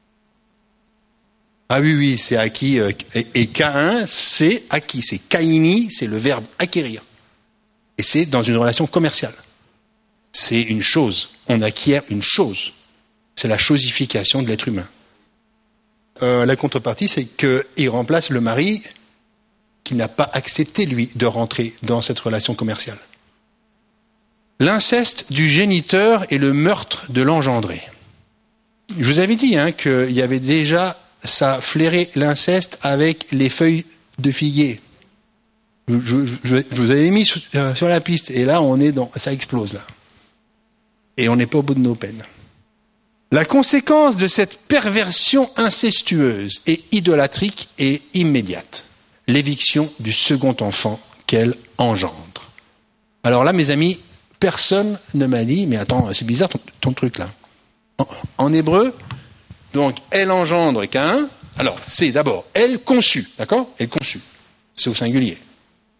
Ah oui, oui, c'est acquis. Et, et Caïn, c'est acquis. C'est Caïni, c'est le verbe acquérir. Et c'est dans une relation commerciale. C'est une chose. On acquiert une chose. C'est la chosification de l'être humain. Euh, la contrepartie, c'est qu'il remplace le mari qui n'a pas accepté, lui, de rentrer dans cette relation commerciale. L'inceste du géniteur et le meurtre de l'engendré. Je vous avais dit hein, qu'il y avait déjà, ça flairait l'inceste avec les feuilles de figuier. Je, je, je, je vous avais mis sur, euh, sur la piste, et là, on est dans, ça explose, là. Et on n'est pas au bout de nos peines. La conséquence de cette perversion incestueuse et idolâtrique est immédiate. L'éviction du second enfant qu'elle engendre. Alors là, mes amis, personne ne m'a dit, mais attends, c'est bizarre ton, ton truc là. En, en hébreu, donc, elle engendre Caïn. Alors, c'est d'abord, elle conçut, d'accord? Elle conçut. C'est au singulier.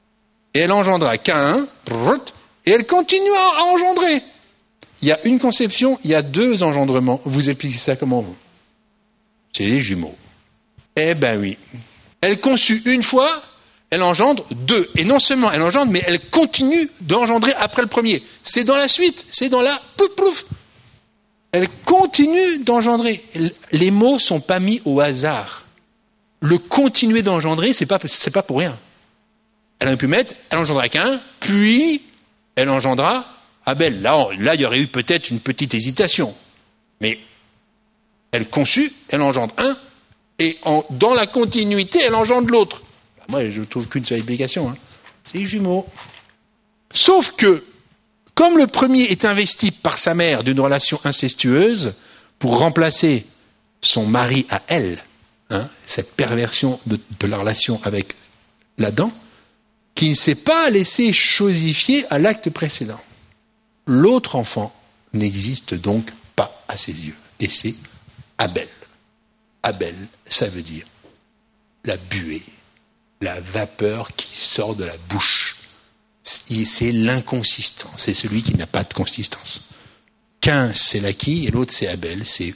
et elle engendra Caïn, et elle continue à engendrer. Il y a une conception, il y a deux engendrements. Vous expliquez ça comment vous? C'est les jumeaux. Eh ben oui. Elle conçut une fois, elle engendre deux. Et non seulement elle engendre, mais elle continue d'engendrer après le premier. C'est dans la suite, c'est dans la pouf pouf. Elle continue d'engendrer. Les mots ne sont pas mis au hasard. Le continuer d'engendrer, c'est pas, c'est pas pour rien. Elle aurait pu mettre, elle engendra qu'un, puis elle engendra Abel. Là, là, il y aurait eu peut-être une petite hésitation. Mais elle conçut, elle engendre un, et en, dans la continuité, elle engendre l'autre. Moi, je ne trouve qu'une seule explication. Hein. C'est les jumeaux. Sauf que, comme le premier est investi par sa mère d'une relation incestueuse pour remplacer son mari à elle, hein, cette perversion de, de la relation avec l'Adam, qui ne s'est pas laissé chosifier à l'acte précédent. L'autre enfant n'existe donc pas à ses yeux, et c'est Abel. Abel, ça veut dire la buée, la vapeur qui sort de la bouche. C'est l'inconsistant, c'est celui qui n'a pas de consistance. Qu'un, c'est l'acquis, et l'autre, c'est Abel, c'est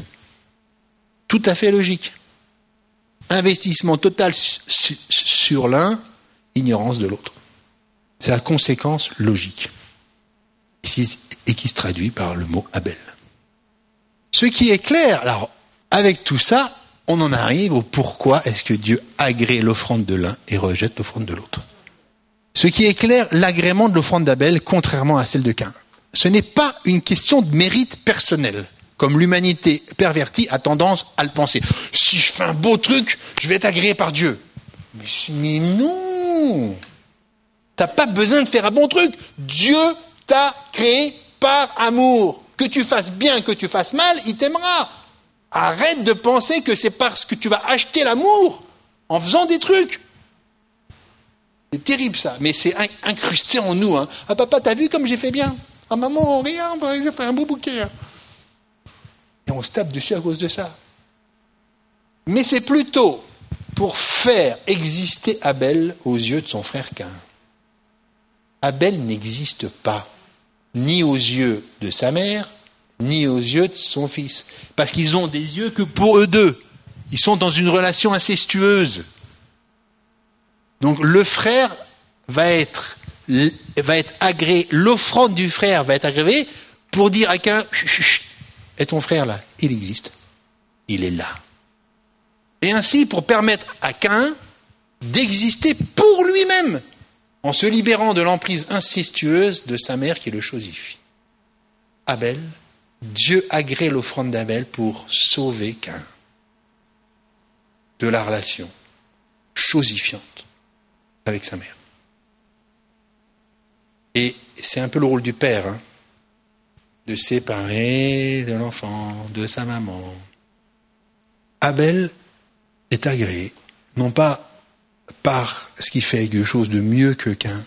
tout à fait logique. Investissement total sur l'un, ignorance de l'autre. C'est la conséquence logique. Et qui se traduit par le mot Abel. Ce qui est clair, alors, avec tout ça, on en arrive au pourquoi est-ce que Dieu agrée l'offrande de l'un et rejette l'offrande de l'autre. Ce qui est clair, l'agrément de l'offrande d'Abel, contrairement à celle de Caïn, ce n'est pas une question de mérite personnel, comme l'humanité pervertie a tendance à le penser. Si je fais un beau truc, je vais être agréé par Dieu. Mais, mais non, t'as pas besoin de faire un bon truc. Dieu t'a créé par amour. Que tu fasses bien, que tu fasses mal, il t'aimera. Arrête de penser que c'est parce que tu vas acheter l'amour en faisant des trucs. C'est terrible ça, mais c'est incrusté en nous. Hein. Ah papa, t'as vu comme j'ai fait bien? Ah maman, regarde, j'ai fait un beau bouquet. Hein. Et on se tape dessus à cause de ça. Mais c'est plutôt pour faire exister Abel aux yeux de son frère Caïn. Abel n'existe pas, ni aux yeux de sa mère, ni aux yeux de son fils. Parce qu'ils ont des yeux que pour eux deux. Ils sont dans une relation incestueuse. Donc le frère va être, va être agréé, l'offrande du frère va être agréée pour dire à Caïn, et ton frère là, il existe, il est là. Et ainsi pour permettre à Caïn d'exister pour lui-même, en se libérant de l'emprise incestueuse de sa mère qui le chosifie. Abel, Dieu agrée l'offrande d'Abel pour sauver Caïn de la relation chosifiante avec sa mère. Et c'est un peu le rôle du père, hein, de séparer de l'enfant, de sa maman. Abel est agréé, non pas par ce qui fait quelque chose de mieux que Caïn,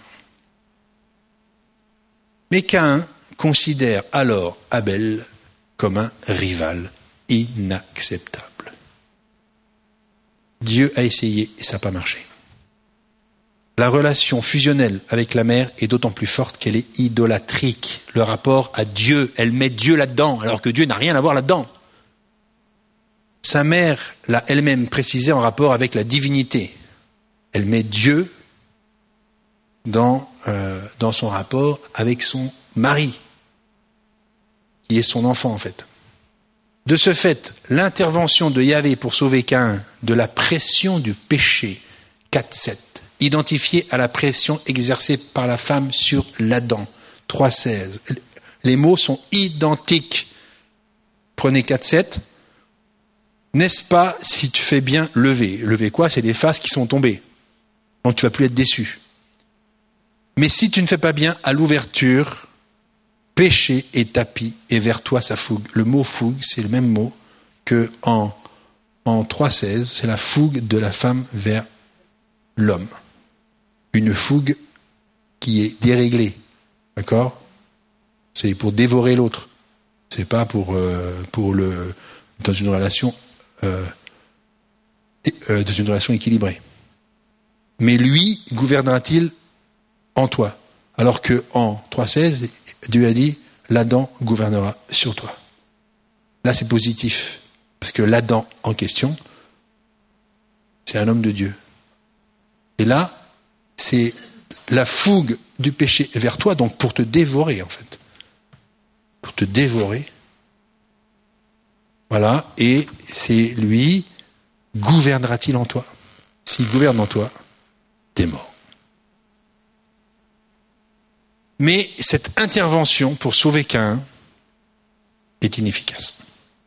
mais Caïn considère alors Abel comme un rival inacceptable. Dieu a essayé et ça n'a pas marché. La relation fusionnelle avec la mère est d'autant plus forte qu'elle est idolatrique. Le rapport à Dieu, elle met Dieu là-dedans, alors que Dieu n'a rien à voir là-dedans. Sa mère l'a elle-même précisé en rapport avec la divinité. Elle met Dieu dans, euh, dans son rapport avec son mari, qui est son enfant en fait. De ce fait, l'intervention de Yahvé pour sauver Caïn de la pression du péché, quatre sept, identifiée à la pression exercée par la femme sur l'Adam, trois seize. Les mots sont identiques. Prenez quatre sept. N'est-ce pas si tu fais bien lever? Lever quoi? C'est les faces qui sont tombées. Donc tu ne vas plus être déçu. Mais si tu ne fais pas bien à l'ouverture, péché est tapis et vers toi sa fougue. Le mot fougue, c'est le même mot que en, en trois seize, c'est la fougue de la femme vers l'homme. Une fougue qui est déréglée. D'accord? C'est pour dévorer l'autre. C'est pas pour, euh, pour le, dans une relation, euh, euh, dans une relation équilibrée. Mais lui, gouvernera-t-il en toi. Alors que en trois seize, Dieu a dit, l'Adam gouvernera sur toi. Là, c'est positif. Parce que l'Adam en question, c'est un homme de Dieu. Et là, c'est la fougue du péché vers toi, donc pour te dévorer, en fait. Pour te dévorer. Voilà. Et c'est lui, gouvernera-t-il en toi? S'il gouverne en toi, t'es mort. Mais cette intervention pour sauver Caïn est inefficace.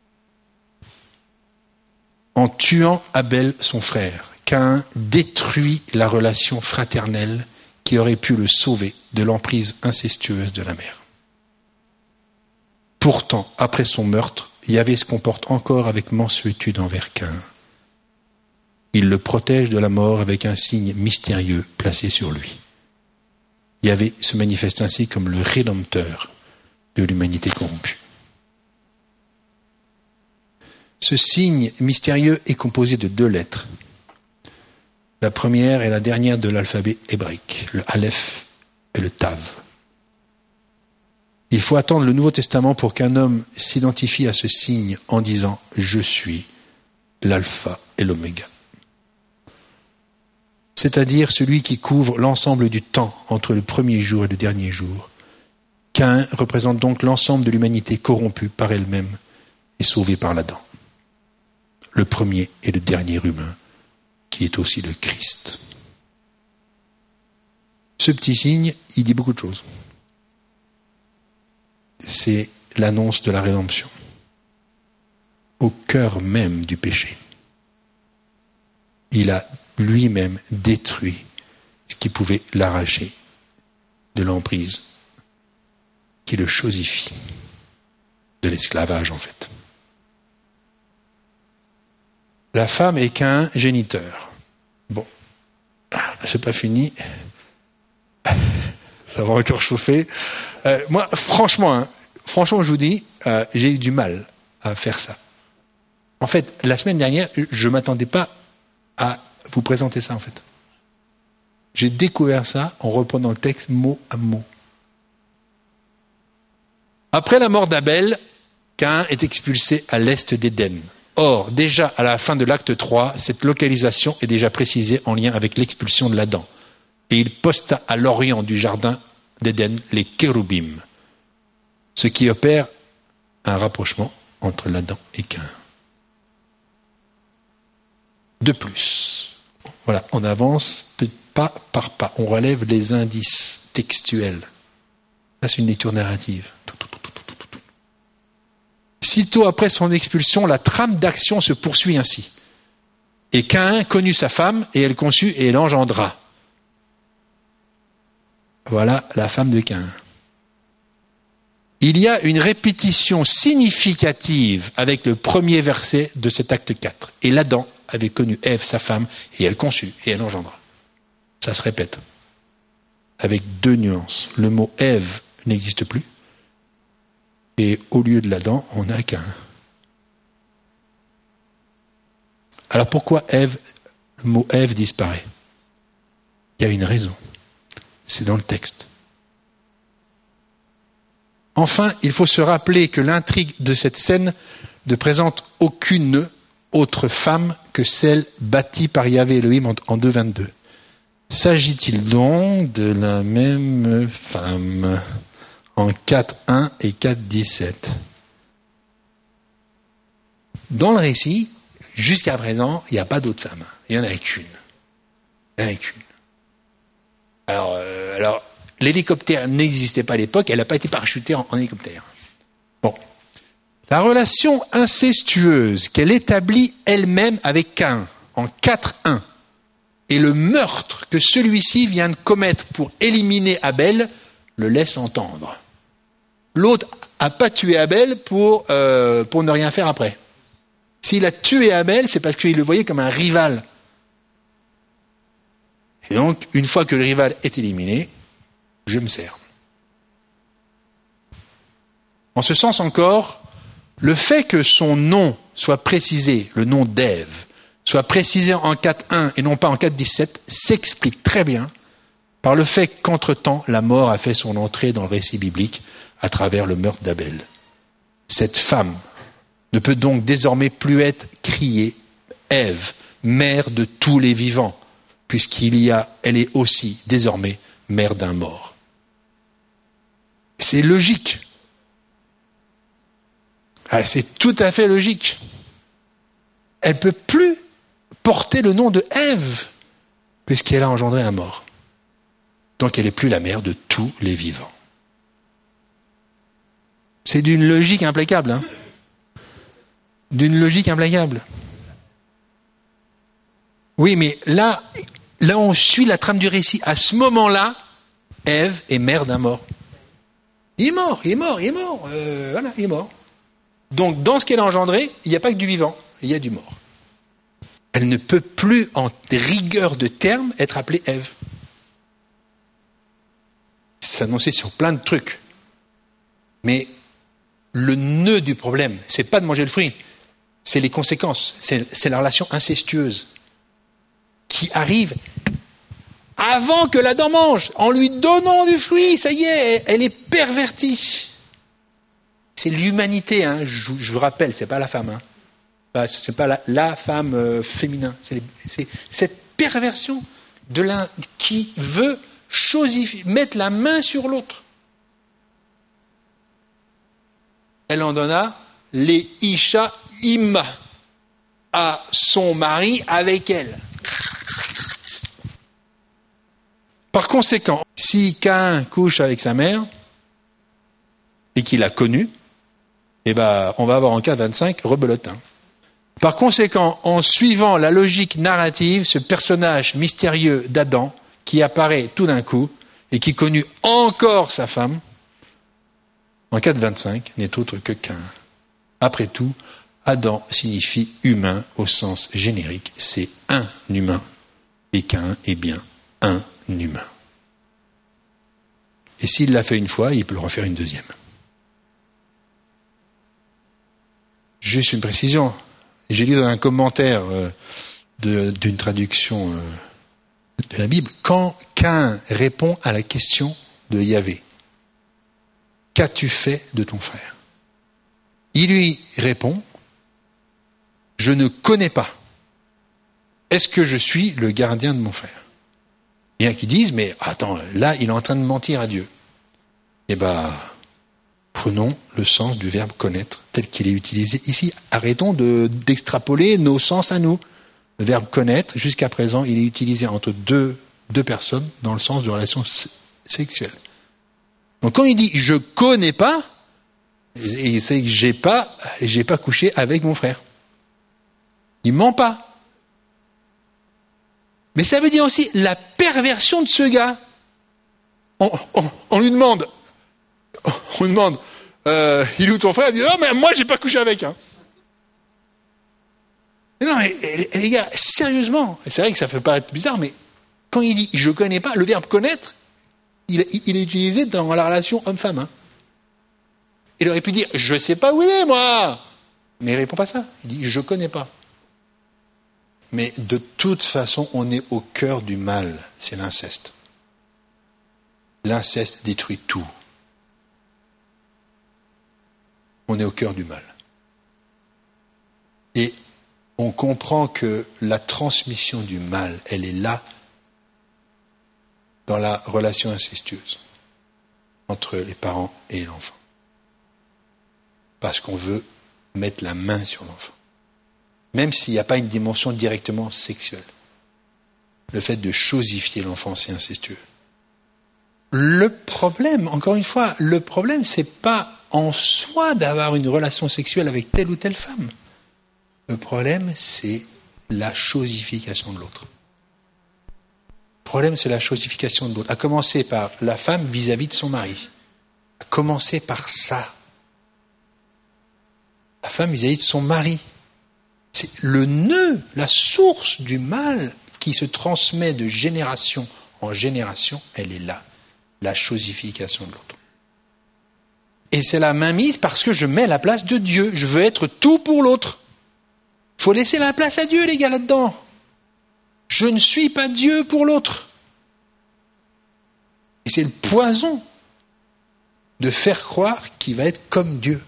En tuant Abel, son frère, Caïn détruit la relation fraternelle qui aurait pu le sauver de l'emprise incestueuse de la mère. Pourtant, après son meurtre, Yahvé se comporte encore avec mansuétude envers Caïn. Il le protège de la mort avec un signe mystérieux placé sur lui. Yahvé se manifeste ainsi comme le rédempteur de l'humanité corrompue. Ce signe mystérieux est composé de deux lettres. La première et la dernière de l'alphabet hébraïque, le Aleph et le Tav. Il faut attendre le Nouveau Testament pour qu'un homme s'identifie à ce signe en disant « Je suis l'alpha et l'oméga ». C'est-à-dire celui qui couvre l'ensemble du temps entre le premier jour et le dernier jour. Caïn représente donc l'ensemble de l'humanité corrompue par elle-même et sauvée par l'Adam. Le premier et le dernier humain, qui est aussi le Christ. Ce petit signe, il dit beaucoup de choses. C'est l'annonce de la rédemption, au cœur même du péché. Il a lui-même détruit ce qui pouvait l'arracher de l'emprise qui le chosifie, de l'esclavage en fait. La femme est qu'un géniteur. Bon, c'est pas fini. Ça va encore chauffer. Euh, moi, franchement, hein, franchement, je vous dis, euh, j'ai eu du mal à faire ça. En fait, la semaine dernière, je m'attendais pas à vous présenter ça, en fait. J'ai découvert ça en reprenant le texte mot à mot. Après la mort d'Abel, Caïn est expulsé à l'est d'Éden. Or, déjà à la fin de l'acte trois, cette localisation est déjà précisée en lien avec l'expulsion de l'Adam. Et il posta à l'orient du jardin d'Éden les kéroubim, ce qui opère un rapprochement entre l'Adam et Caïn. De plus, voilà, on avance pas par pas, on relève les indices textuels. Ça, c'est une lecture narrative. Sitôt après son expulsion, la trame d'action se poursuit ainsi. Et Caïn connut sa femme, et elle conçut, et elle engendra. Voilà la femme de Caïn. Il y a une répétition significative avec le premier verset de cet acte quatre. Et l'Adam avait connu Ève, sa femme, et elle conçut, et elle engendra. Ça se répète. Avec deux nuances. Le mot Ève n'existe plus. Et au lieu de l'Adam, on n'a Caïn. Alors pourquoi Ève, le mot Ève disparaît? Il y a une raison. C'est dans le texte. Enfin, il faut se rappeler que l'intrigue de cette scène ne présente aucune autre femme que celle bâtie par Yahvé Elohim en deux vingt-deux. S'agit-il donc de la même femme en quatre un et quatre dix-sept? Dans le récit, jusqu'à présent, il n'y a pas d'autre femme. Il n'y en a qu'une. Il n'y en a qu'une. Alors, euh, alors l'hélicoptère n'existait pas à l'époque, elle n'a pas été parachutée en, en hélicoptère. Bon. La relation incestueuse qu'elle établit elle-même avec Caïn en quatre un et le meurtre que celui-ci vient de commettre pour éliminer Abel le laisse entendre. L'autre n'a pas tué Abel pour, euh, pour ne rien faire après. S'il a tué Abel, c'est parce qu'il le voyait comme un rival. Et donc, une fois que le rival est éliminé, je me sers. En ce sens encore, le fait que son nom soit précisé, le nom d'Ève, soit précisé en quatre un et non pas en quatre dix-sept, s'explique très bien par le fait qu'entre-temps, la mort a fait son entrée dans le récit biblique à travers le meurtre d'Abel. Cette femme ne peut donc désormais plus être criée Ève, mère de tous les vivants, puisqu'il y a, elle est aussi désormais mère d'un mort. C'est logique. Ah, c'est tout à fait logique. Elle ne peut plus porter le nom de Ève, puisqu'elle a engendré un mort. Donc elle n'est plus la mère de tous les vivants. C'est d'une logique implacable. Hein, d'une logique implacable. Oui, mais là, là on suit la trame du récit. À ce moment-là, Ève est mère d'un mort. Il est mort, il est mort, il est mort. Euh, voilà, il est mort. Donc dans ce qu'elle a engendré, il n'y a pas que du vivant, il y a du mort. Elle ne peut plus, en rigueur de terme, être appelée Ève. S'annoncer sur plein de trucs. Mais le nœud du problème, c'est pas de manger le fruit, c'est les conséquences, c'est, c'est la relation incestueuse qui arrive avant que l'Adam mange, en lui donnant du fruit, ça y est, elle est pervertie. C'est l'humanité, hein, je, je vous rappelle, c'est pas la femme, hein. C'est pas la, la femme euh, féminin, c'est, c'est cette perversion de l'un qui veut chosifier, mettre la main sur l'autre. Elle en donna les Isha Imma à son mari avec elle. Par conséquent, si Caïn couche avec sa mère et qu'il a connu, eh ben, on va avoir en cas vingt-cinq rebelote. Hein. Par conséquent, en suivant la logique narrative, ce personnage mystérieux d'Adam qui apparaît tout d'un coup et qui connut encore sa femme, en cas de vingt-cinq, n'est autre que Caïn. Après tout, Adam signifie humain au sens générique, c'est un humain, et Caïn est bien un humain. Et s'il l'a fait une fois, il peut le refaire une deuxième. Juste une précision. J'ai lu dans un commentaire euh, de, d'une traduction euh, de la Bible, quand Caïn répond à la question de Yahvé, qu'as-tu fait de ton frère? Il lui répond, je ne connais pas. Est-ce que je suis le gardien de mon frère? Il y en a qui disent, mais attends, là, il est en train de mentir à Dieu. Eh bien, prenons le sens du verbe connaître tel qu'il est utilisé ici. Arrêtons de, d'extrapoler nos sens à nous. Le verbe connaître, jusqu'à présent, il est utilisé entre deux, deux personnes dans le sens de relation sexuelle. Donc quand il dit « je connais pas », il sait que j'ai pas, j'ai pas couché avec mon frère. Il ment pas. Mais ça veut dire aussi la perversion de ce gars. On, on, on lui demande, on lui demande, euh, il est où ton frère? Il dit non mais moi j'ai pas couché avec. Hein. Mais non mais les gars, sérieusement, c'est vrai que ça fait paraître bizarre, mais quand il dit je connais pas, le verbe connaître, il, il est utilisé dans la relation homme-femme. Hein. Il aurait pu dire je sais pas où il est moi, mais il répond pas ça. Il dit je connais pas. Mais de toute façon, on est au cœur du mal, c'est l'inceste. L'inceste détruit tout. On est au cœur du mal. Et on comprend que la transmission du mal, elle est là, dans la relation incestueuse entre les parents et l'enfant. Parce qu'on veut mettre la main sur l'enfant. Même s'il n'y a pas une dimension directement sexuelle. Le fait de chosifier l'enfant, c'est incestueux. Le problème, encore une fois, le problème, c'est pas en soi d'avoir une relation sexuelle avec telle ou telle femme. Le problème, c'est la chosification de l'autre. Le problème, c'est la chosification de l'autre. À commencer par la femme vis-à-vis de son mari. À commencer par ça. La femme vis-à-vis de son mari. C'est le nœud, la source du mal qui se transmet de génération en génération, elle est là, la chosification de l'autre. Et c'est la mainmise parce que je mets la place de Dieu, je veux être tout pour l'autre. Il faut laisser la place à Dieu, les gars, là-dedans. Je ne suis pas Dieu pour l'autre. Et c'est le poison de faire croire qu'il va être comme Dieu,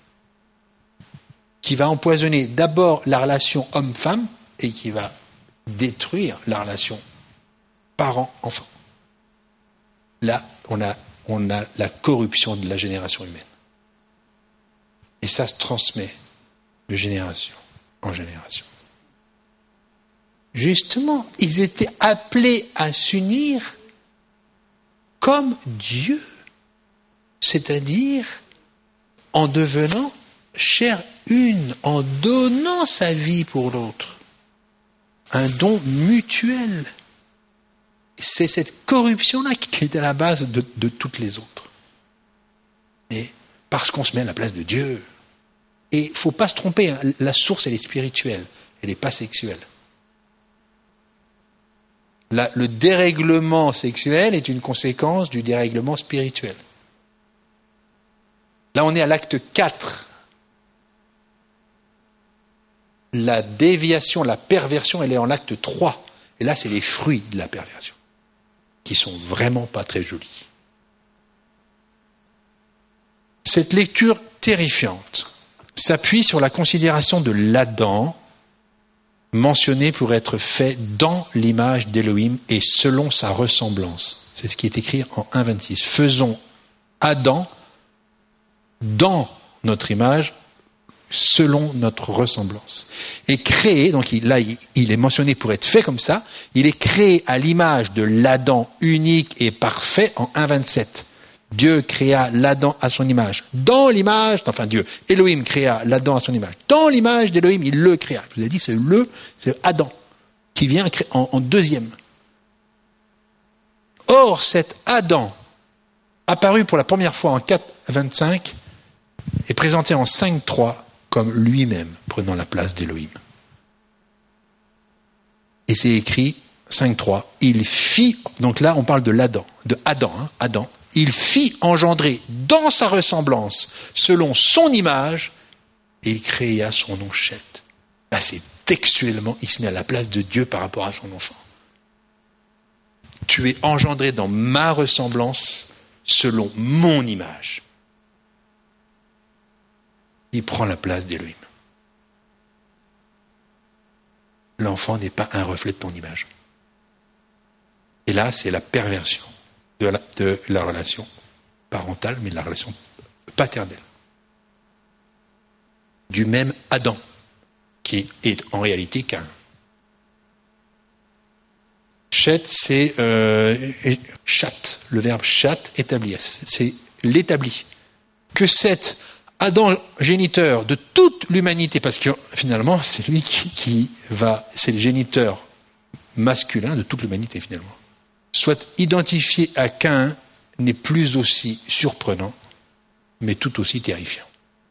qui va empoisonner d'abord la relation homme-femme et qui va détruire la relation parent-enfant. Là, on a, on a la corruption de la génération humaine. Et ça se transmet de génération en génération. Justement, ils étaient appelés à s'unir comme Dieu, c'est-à-dire en devenant chair une, en donnant sa vie pour l'autre. Un don mutuel. C'est cette corruption-là qui est à la base de, de toutes les autres. Et parce qu'on se met à la place de Dieu. Et il ne faut pas se tromper, hein, la source, elle est spirituelle, elle n'est pas sexuelle. La, le dérèglement sexuel est une conséquence du dérèglement spirituel. Là, on est à l'acte quatre. La déviation, la perversion, elle est en acte trois. Et là, c'est les fruits de la perversion, qui sont vraiment pas très jolis. Cette lecture terrifiante s'appuie sur la considération de l'Adam, mentionné pour être fait dans l'image d'Élohim et selon sa ressemblance. C'est ce qui est écrit en un vingt-six. Faisons Adam dans notre image, selon notre ressemblance. Et créé, donc il, là il, il est mentionné pour être fait comme ça, il est créé à l'image de l'Adam unique et parfait en un vingt-sept. Dieu créa l'Adam à son image. Dans l'image, enfin Dieu, Elohim créa l'Adam à son image. Dans l'image d'Elohim, il le créa. Je vous ai dit, c'est le, c'est Adam, qui vient en, en deuxième. Or, cet Adam, apparu pour la première fois en quatre vingt-cinq, est présenté en cinq trois comme lui-même, prenant la place d'Elohim. Et c'est écrit, cinq trois, il fit, donc là on parle de l'Adam, de Adam, hein, Adam, il fit engendrer dans sa ressemblance, selon son image, et il créa son nom Chet. Là, c'est textuellement, il se met à la place de Dieu par rapport à son enfant. Tu es engendré dans ma ressemblance, selon mon image. Il prend la place d'Élohim. L'enfant n'est pas un reflet de ton image. Et là, c'est la perversion de la, de la relation parentale, mais de la relation paternelle. Du même Adam, qui est en réalité Caïn. Chet, c'est euh, chat, le verbe chat, établir. C'est l'établi. Que cet Adam, géniteur de toute l'humanité, parce que finalement, c'est lui qui, qui va, c'est le géniteur masculin de toute l'humanité finalement, soit identifié à Caïn n'est plus aussi surprenant, mais tout aussi terrifiant.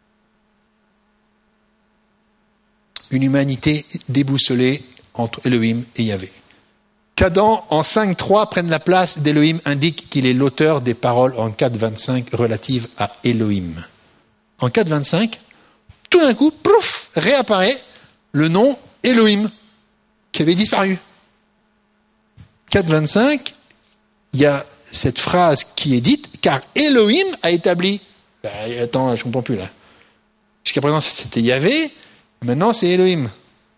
Une humanité déboussolée entre Elohim et Yahvé. Qu'Adam, en cinq trois, prenne la place d'Elohim indique qu'il est l'auteur des paroles en quatre vingt-cinq relatives à Elohim. En quatre vingt-cinq, tout d'un coup, pouf, réapparaît le nom Elohim, qui avait disparu. quatre vingt-cinq, il y a cette phrase qui est dite, car Elohim a établi. Ben, attends, je ne comprends plus là. Jusqu'à présent, c'était Yahvé, maintenant c'est Elohim.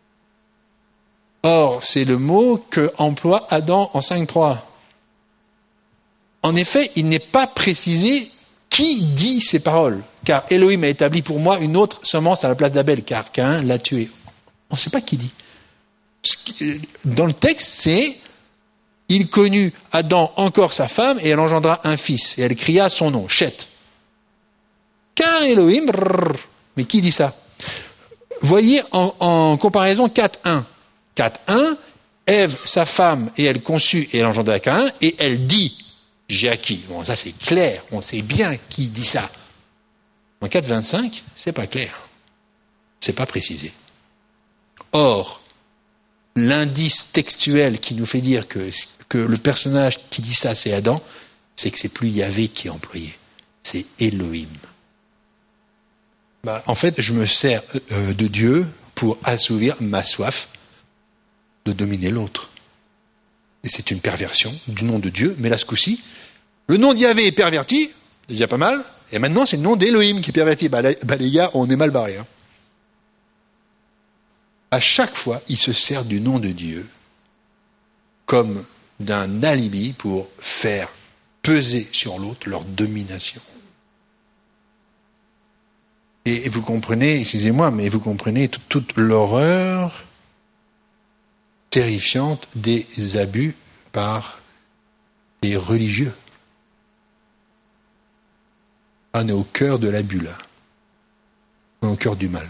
Or, c'est le mot que emploie Adam en cinq trois. En effet, il n'est pas précisé qui dit ces paroles, car Elohim a établi pour moi une autre semence à la place d'Abel, car Caïn l'a tué. On ne sait pas qui dit. Dans le texte, c'est « Il connut Adam encore sa femme, et elle engendra un fils, et elle cria son nom, Chet. » Car Elohim, brrr, mais qui dit ça? Voyez en, en comparaison quatre un. quatre un, Ève, sa femme, et elle conçut, et elle engendra Caïn, et elle dit « J'ai acquis ». Bon, ça c'est clair, on sait bien qui dit ça. En quatre vingt-cinq, c'est pas clair. C'est pas précisé. Or, l'indice textuel qui nous fait dire que, que le personnage qui dit ça, c'est Adam, c'est que c'est plus Yahvé qui est employé. C'est Elohim. Bah, en fait, je me sers euh, de Dieu pour assouvir ma soif de dominer l'autre. Et c'est une perversion du nom de Dieu, mais là, ce coup-ci, Le nom d'Yahvé est perverti, déjà pas mal, et maintenant c'est le nom d'Élohim qui est perverti. Bah, les, bah, les gars, on est mal barrés. Hein. À chaque fois, ils se servent du nom de Dieu comme d'un alibi pour faire peser sur l'autre leur domination. Et vous comprenez, excusez-moi, mais vous comprenez toute, toute l'horreur terrifiante des abus par les religieux. On est au cœur de l'abus là. On est au cœur du mal.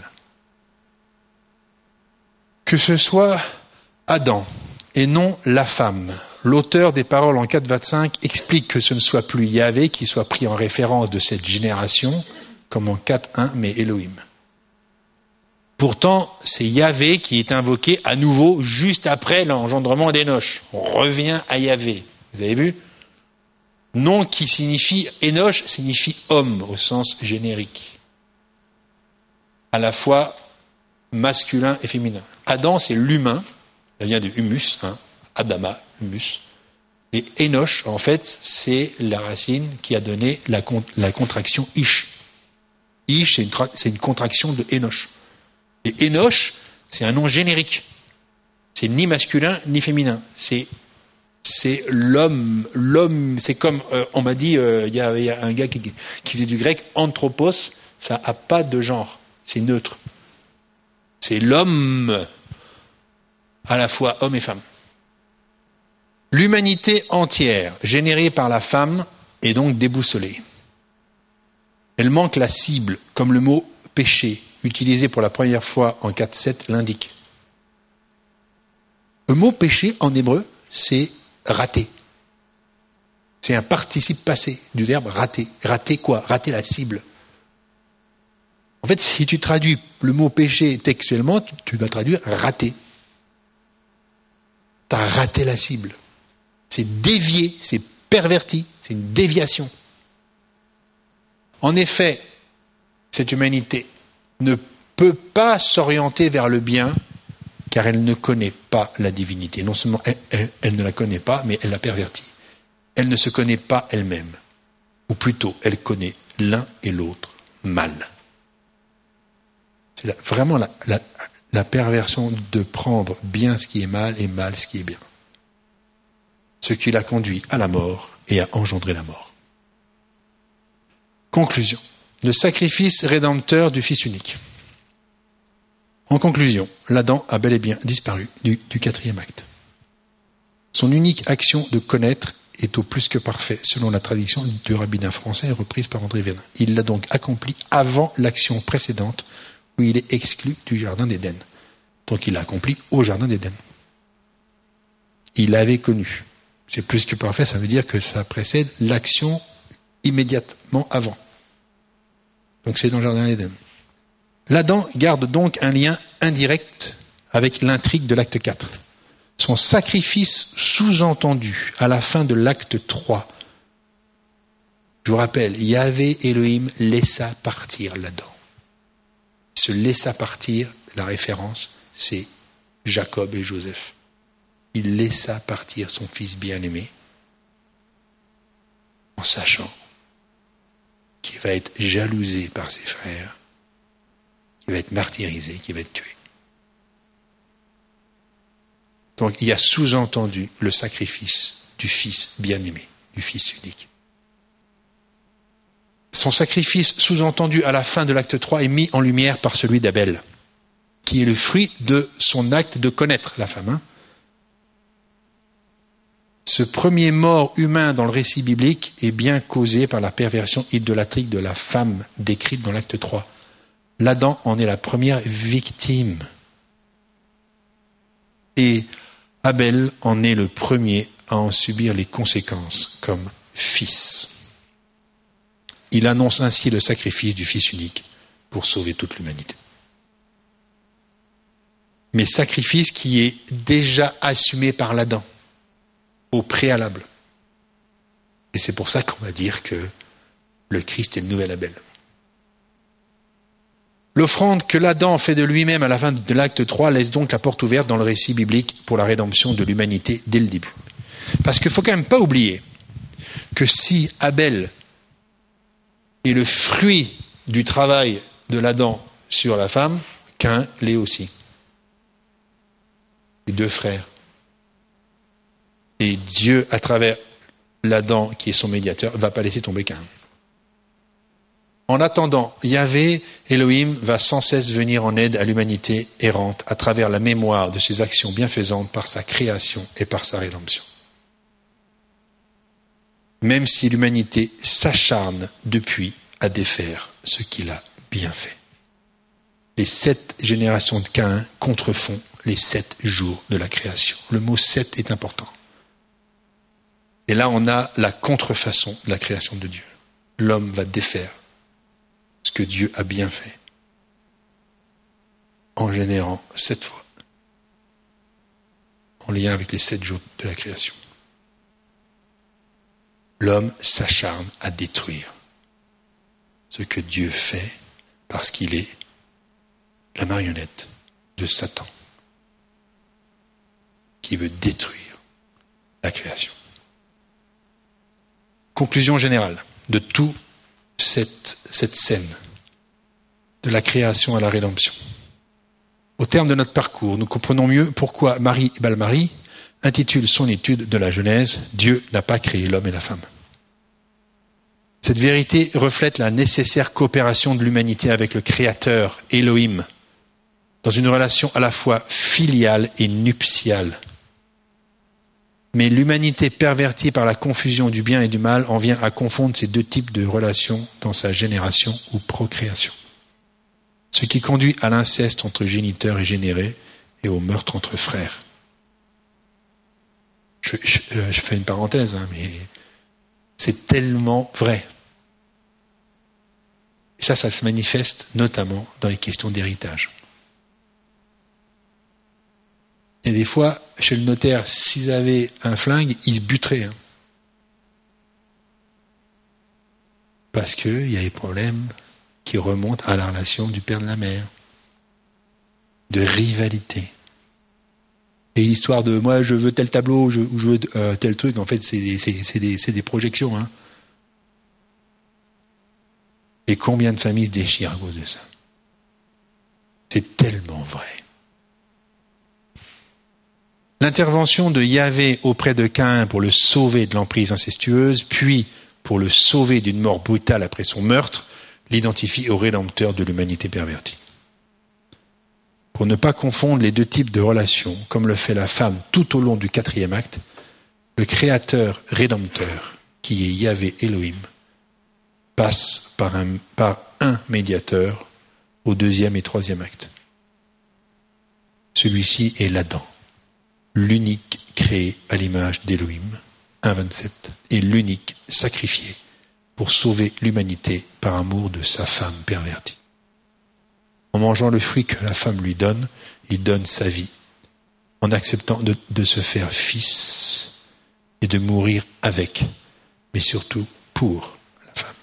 Que ce soit Adam et non la femme. L'auteur des paroles en quatre vingt-cinq explique que ce ne soit plus Yahvé qui soit pris en référence de cette génération, comme en quatre un, mais Elohim. Pourtant, c'est Yahvé qui est invoqué à nouveau juste après l'engendrement d'Énoch. On revient à Yahvé. Vous avez vu ? Nom qui signifie, Énoch signifie homme au sens générique. À la fois masculin et féminin. Adam, c'est l'humain. Ça vient de humus, hein, Adama, humus. Et Énoch, en fait, c'est la racine qui a donné la, la contraction Ish. Ish, c'est une, tra- c'est une contraction de Énoch. Et Énoch, c'est un nom générique. C'est ni masculin ni féminin. C'est, c'est l'homme. L'homme, c'est comme, euh, on m'a dit, il euh, y, y a un gars qui, qui vient du grec, anthropos, ça n'a pas de genre. C'est neutre. C'est l'homme, à la fois homme et femme. L'humanité entière, générée par la femme, est donc déboussolée. Elle manque la cible, comme le mot péché, utilisé pour la première fois en quatre sept, l'indique. Le mot péché, en hébreu, c'est rater. C'est un participe passé du verbe rater. Rater quoi ? Rater la cible. En fait, si tu traduis le mot péché textuellement, tu, tu vas traduire rater. Tu as raté la cible. C'est dévié, c'est perverti, c'est une déviation. En effet, cette humanité ne peut pas s'orienter vers le bien car elle ne connaît pas la divinité. Non seulement elle, elle, elle ne la connaît pas, mais elle la pervertit. Elle ne se connaît pas elle-même. Ou plutôt, elle connaît l'un et l'autre mal. C'est la, vraiment la, la, la perversion de prendre bien ce qui est mal et mal ce qui est bien. Ce qui l'a conduit à la mort et a engendré la mort. Conclusion. Le sacrifice rédempteur du Fils unique. En conclusion, l'Adam a bel et bien disparu du, du quatrième acte. Son unique action de connaître est au plus que parfait, selon la traduction du rabbin français reprise par André Vénin. Il l'a donc accompli avant l'action précédente où il est exclu du jardin d'Éden. Donc il l'a accompli au jardin d'Éden. Il l'avait connu. C'est plus que parfait, ça veut dire que ça précède l'action immédiatement avant. Donc c'est dans le jardin d'Éden. L'Adam garde donc un lien indirect avec l'intrigue de l'acte quatre. Son sacrifice sous-entendu à la fin de l'acte trois. Je vous rappelle, Yahvé Elohim laissa partir l'Adam. Il se laissa partir, la référence, c'est Jacob et Joseph. Il laissa partir son fils bien-aimé en sachant qu'il va être jalousé par ses frères, qu'il va être martyrisé, qu'il va être tué. Donc il y a sous-entendu le sacrifice du fils bien-aimé, du fils unique. Son sacrifice sous-entendu à la fin de l'acte trois est mis en lumière par celui d'Abel, qui est le fruit de son acte de connaître la femme. Hein. Ce premier mort humain dans le récit biblique est bien causé par la perversion idolâtrique de la femme décrite dans l'acte trois. L'Adam en est la première victime. Et Abel en est le premier à en subir les conséquences comme fils. Il annonce ainsi le sacrifice du Fils unique pour sauver toute l'humanité. Mais sacrifice qui est déjà assumé par l'Adam au préalable. Et c'est pour ça qu'on va dire que le Christ est le nouvel Abel. L'offrande que l'Adam fait de lui-même à la fin de l'acte trois laisse donc la porte ouverte dans le récit biblique pour la rédemption de l'humanité dès le début. Parce qu'il ne faut quand même pas oublier que si Abel est le fruit du travail de l'Adam sur la femme, Caïn l'est aussi. Les deux frères. Et Dieu, à travers l'Adam qui est son médiateur, ne va pas laisser tomber Caïn. En attendant, Yahvé, Elohim, va sans cesse venir en aide à l'humanité errante à travers la mémoire de ses actions bienfaisantes par sa création et par sa rédemption. Même si l'humanité s'acharne depuis à défaire ce qu'il a bien fait. Les sept générations de Caïn contrefont les sept jours de la création. Le mot sept est important. Et là, on a la contrefaçon de la création de Dieu. L'homme va défaire ce que Dieu a bien fait en générant sept fois, en lien avec les sept jours de la création. L'homme s'acharne à détruire ce que Dieu fait parce qu'il est la marionnette de Satan qui veut détruire la création. Conclusion générale de toute cette, cette scène de la création à la rédemption. Au terme de notre parcours, nous comprenons mieux pourquoi Marie Balmary intitule son étude de la Genèse « Dieu n'a pas créé l'homme et la femme ». Cette vérité reflète la nécessaire coopération de l'humanité avec le Créateur, Elohim, dans une relation à la fois filiale et nuptiale. Mais l'humanité pervertie par la confusion du bien et du mal en vient à confondre ces deux types de relations dans sa génération ou procréation. Ce qui conduit à l'inceste entre géniteurs et générés et au meurtre entre frères. Je, je, je fais une parenthèse, hein, mais c'est tellement vrai. Et ça, ça se manifeste notamment dans les questions d'héritage. Et des fois, chez le notaire, s'ils avaient un flingue, ils se buteraient. Hein. Parce qu'il y a des problèmes qui remontent à la relation du père de la mère. De rivalité. Et l'histoire de « moi, je veux tel tableau » ou je, je veux euh, tel truc, en fait, c'est, c'est, c'est, des, c'est des projections. Hein. Et combien de familles se déchirent à cause de ça? C'est tellement vrai. L'intervention de Yahvé auprès de Caïn pour le sauver de l'emprise incestueuse, puis pour le sauver d'une mort brutale après son meurtre, l'identifie au Rédempteur de l'humanité pervertie. Pour ne pas confondre les deux types de relations, comme le fait la femme tout au long du quatrième acte, le Créateur Rédempteur, qui est Yahvé Elohim, passe par un, par un médiateur au deuxième et troisième acte. Celui-ci est l'Adam, l'unique créé à l'image d'Elohim, un vingt-sept, et l'unique sacrifié pour sauver l'humanité par amour de sa femme pervertie. En mangeant le fruit que la femme lui donne, il donne sa vie, en acceptant de, de se faire fils et de mourir avec, mais surtout pour la femme.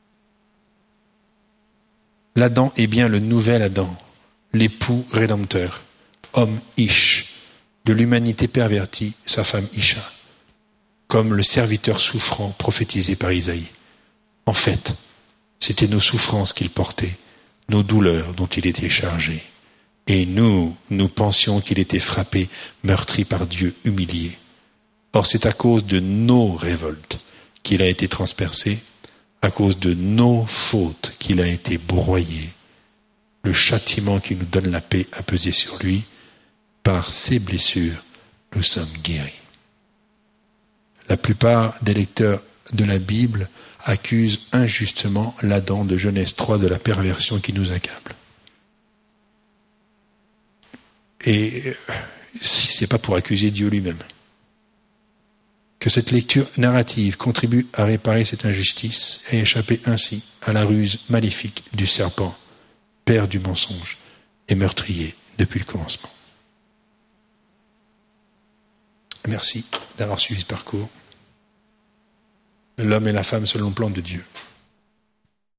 L'Adam est bien le nouvel Adam, l'époux rédempteur, homme Ish, de l'humanité pervertie, sa femme Isha, comme le serviteur souffrant prophétisé par Isaïe. En fait, c'était nos souffrances qu'il portait, nos douleurs dont il était chargé. Et nous, nous pensions qu'il était frappé, meurtri par Dieu, humilié. Or, c'est à cause de nos révoltes qu'il a été transpercé, à cause de nos fautes qu'il a été broyé. Le châtiment qui nous donne la paix a pesé sur lui. Par ses blessures, nous sommes guéris. La plupart des lecteurs de la Bible accusent injustement l'Adam de Genèse trois de la perversion qui nous accable. Et si ce n'est pas pour accuser Dieu lui-même. Que cette lecture narrative contribue à réparer cette injustice et échapper ainsi à la ruse maléfique du serpent, père du mensonge et meurtrier depuis le commencement. Merci d'avoir suivi ce parcours. L'homme et la femme selon le plan de Dieu.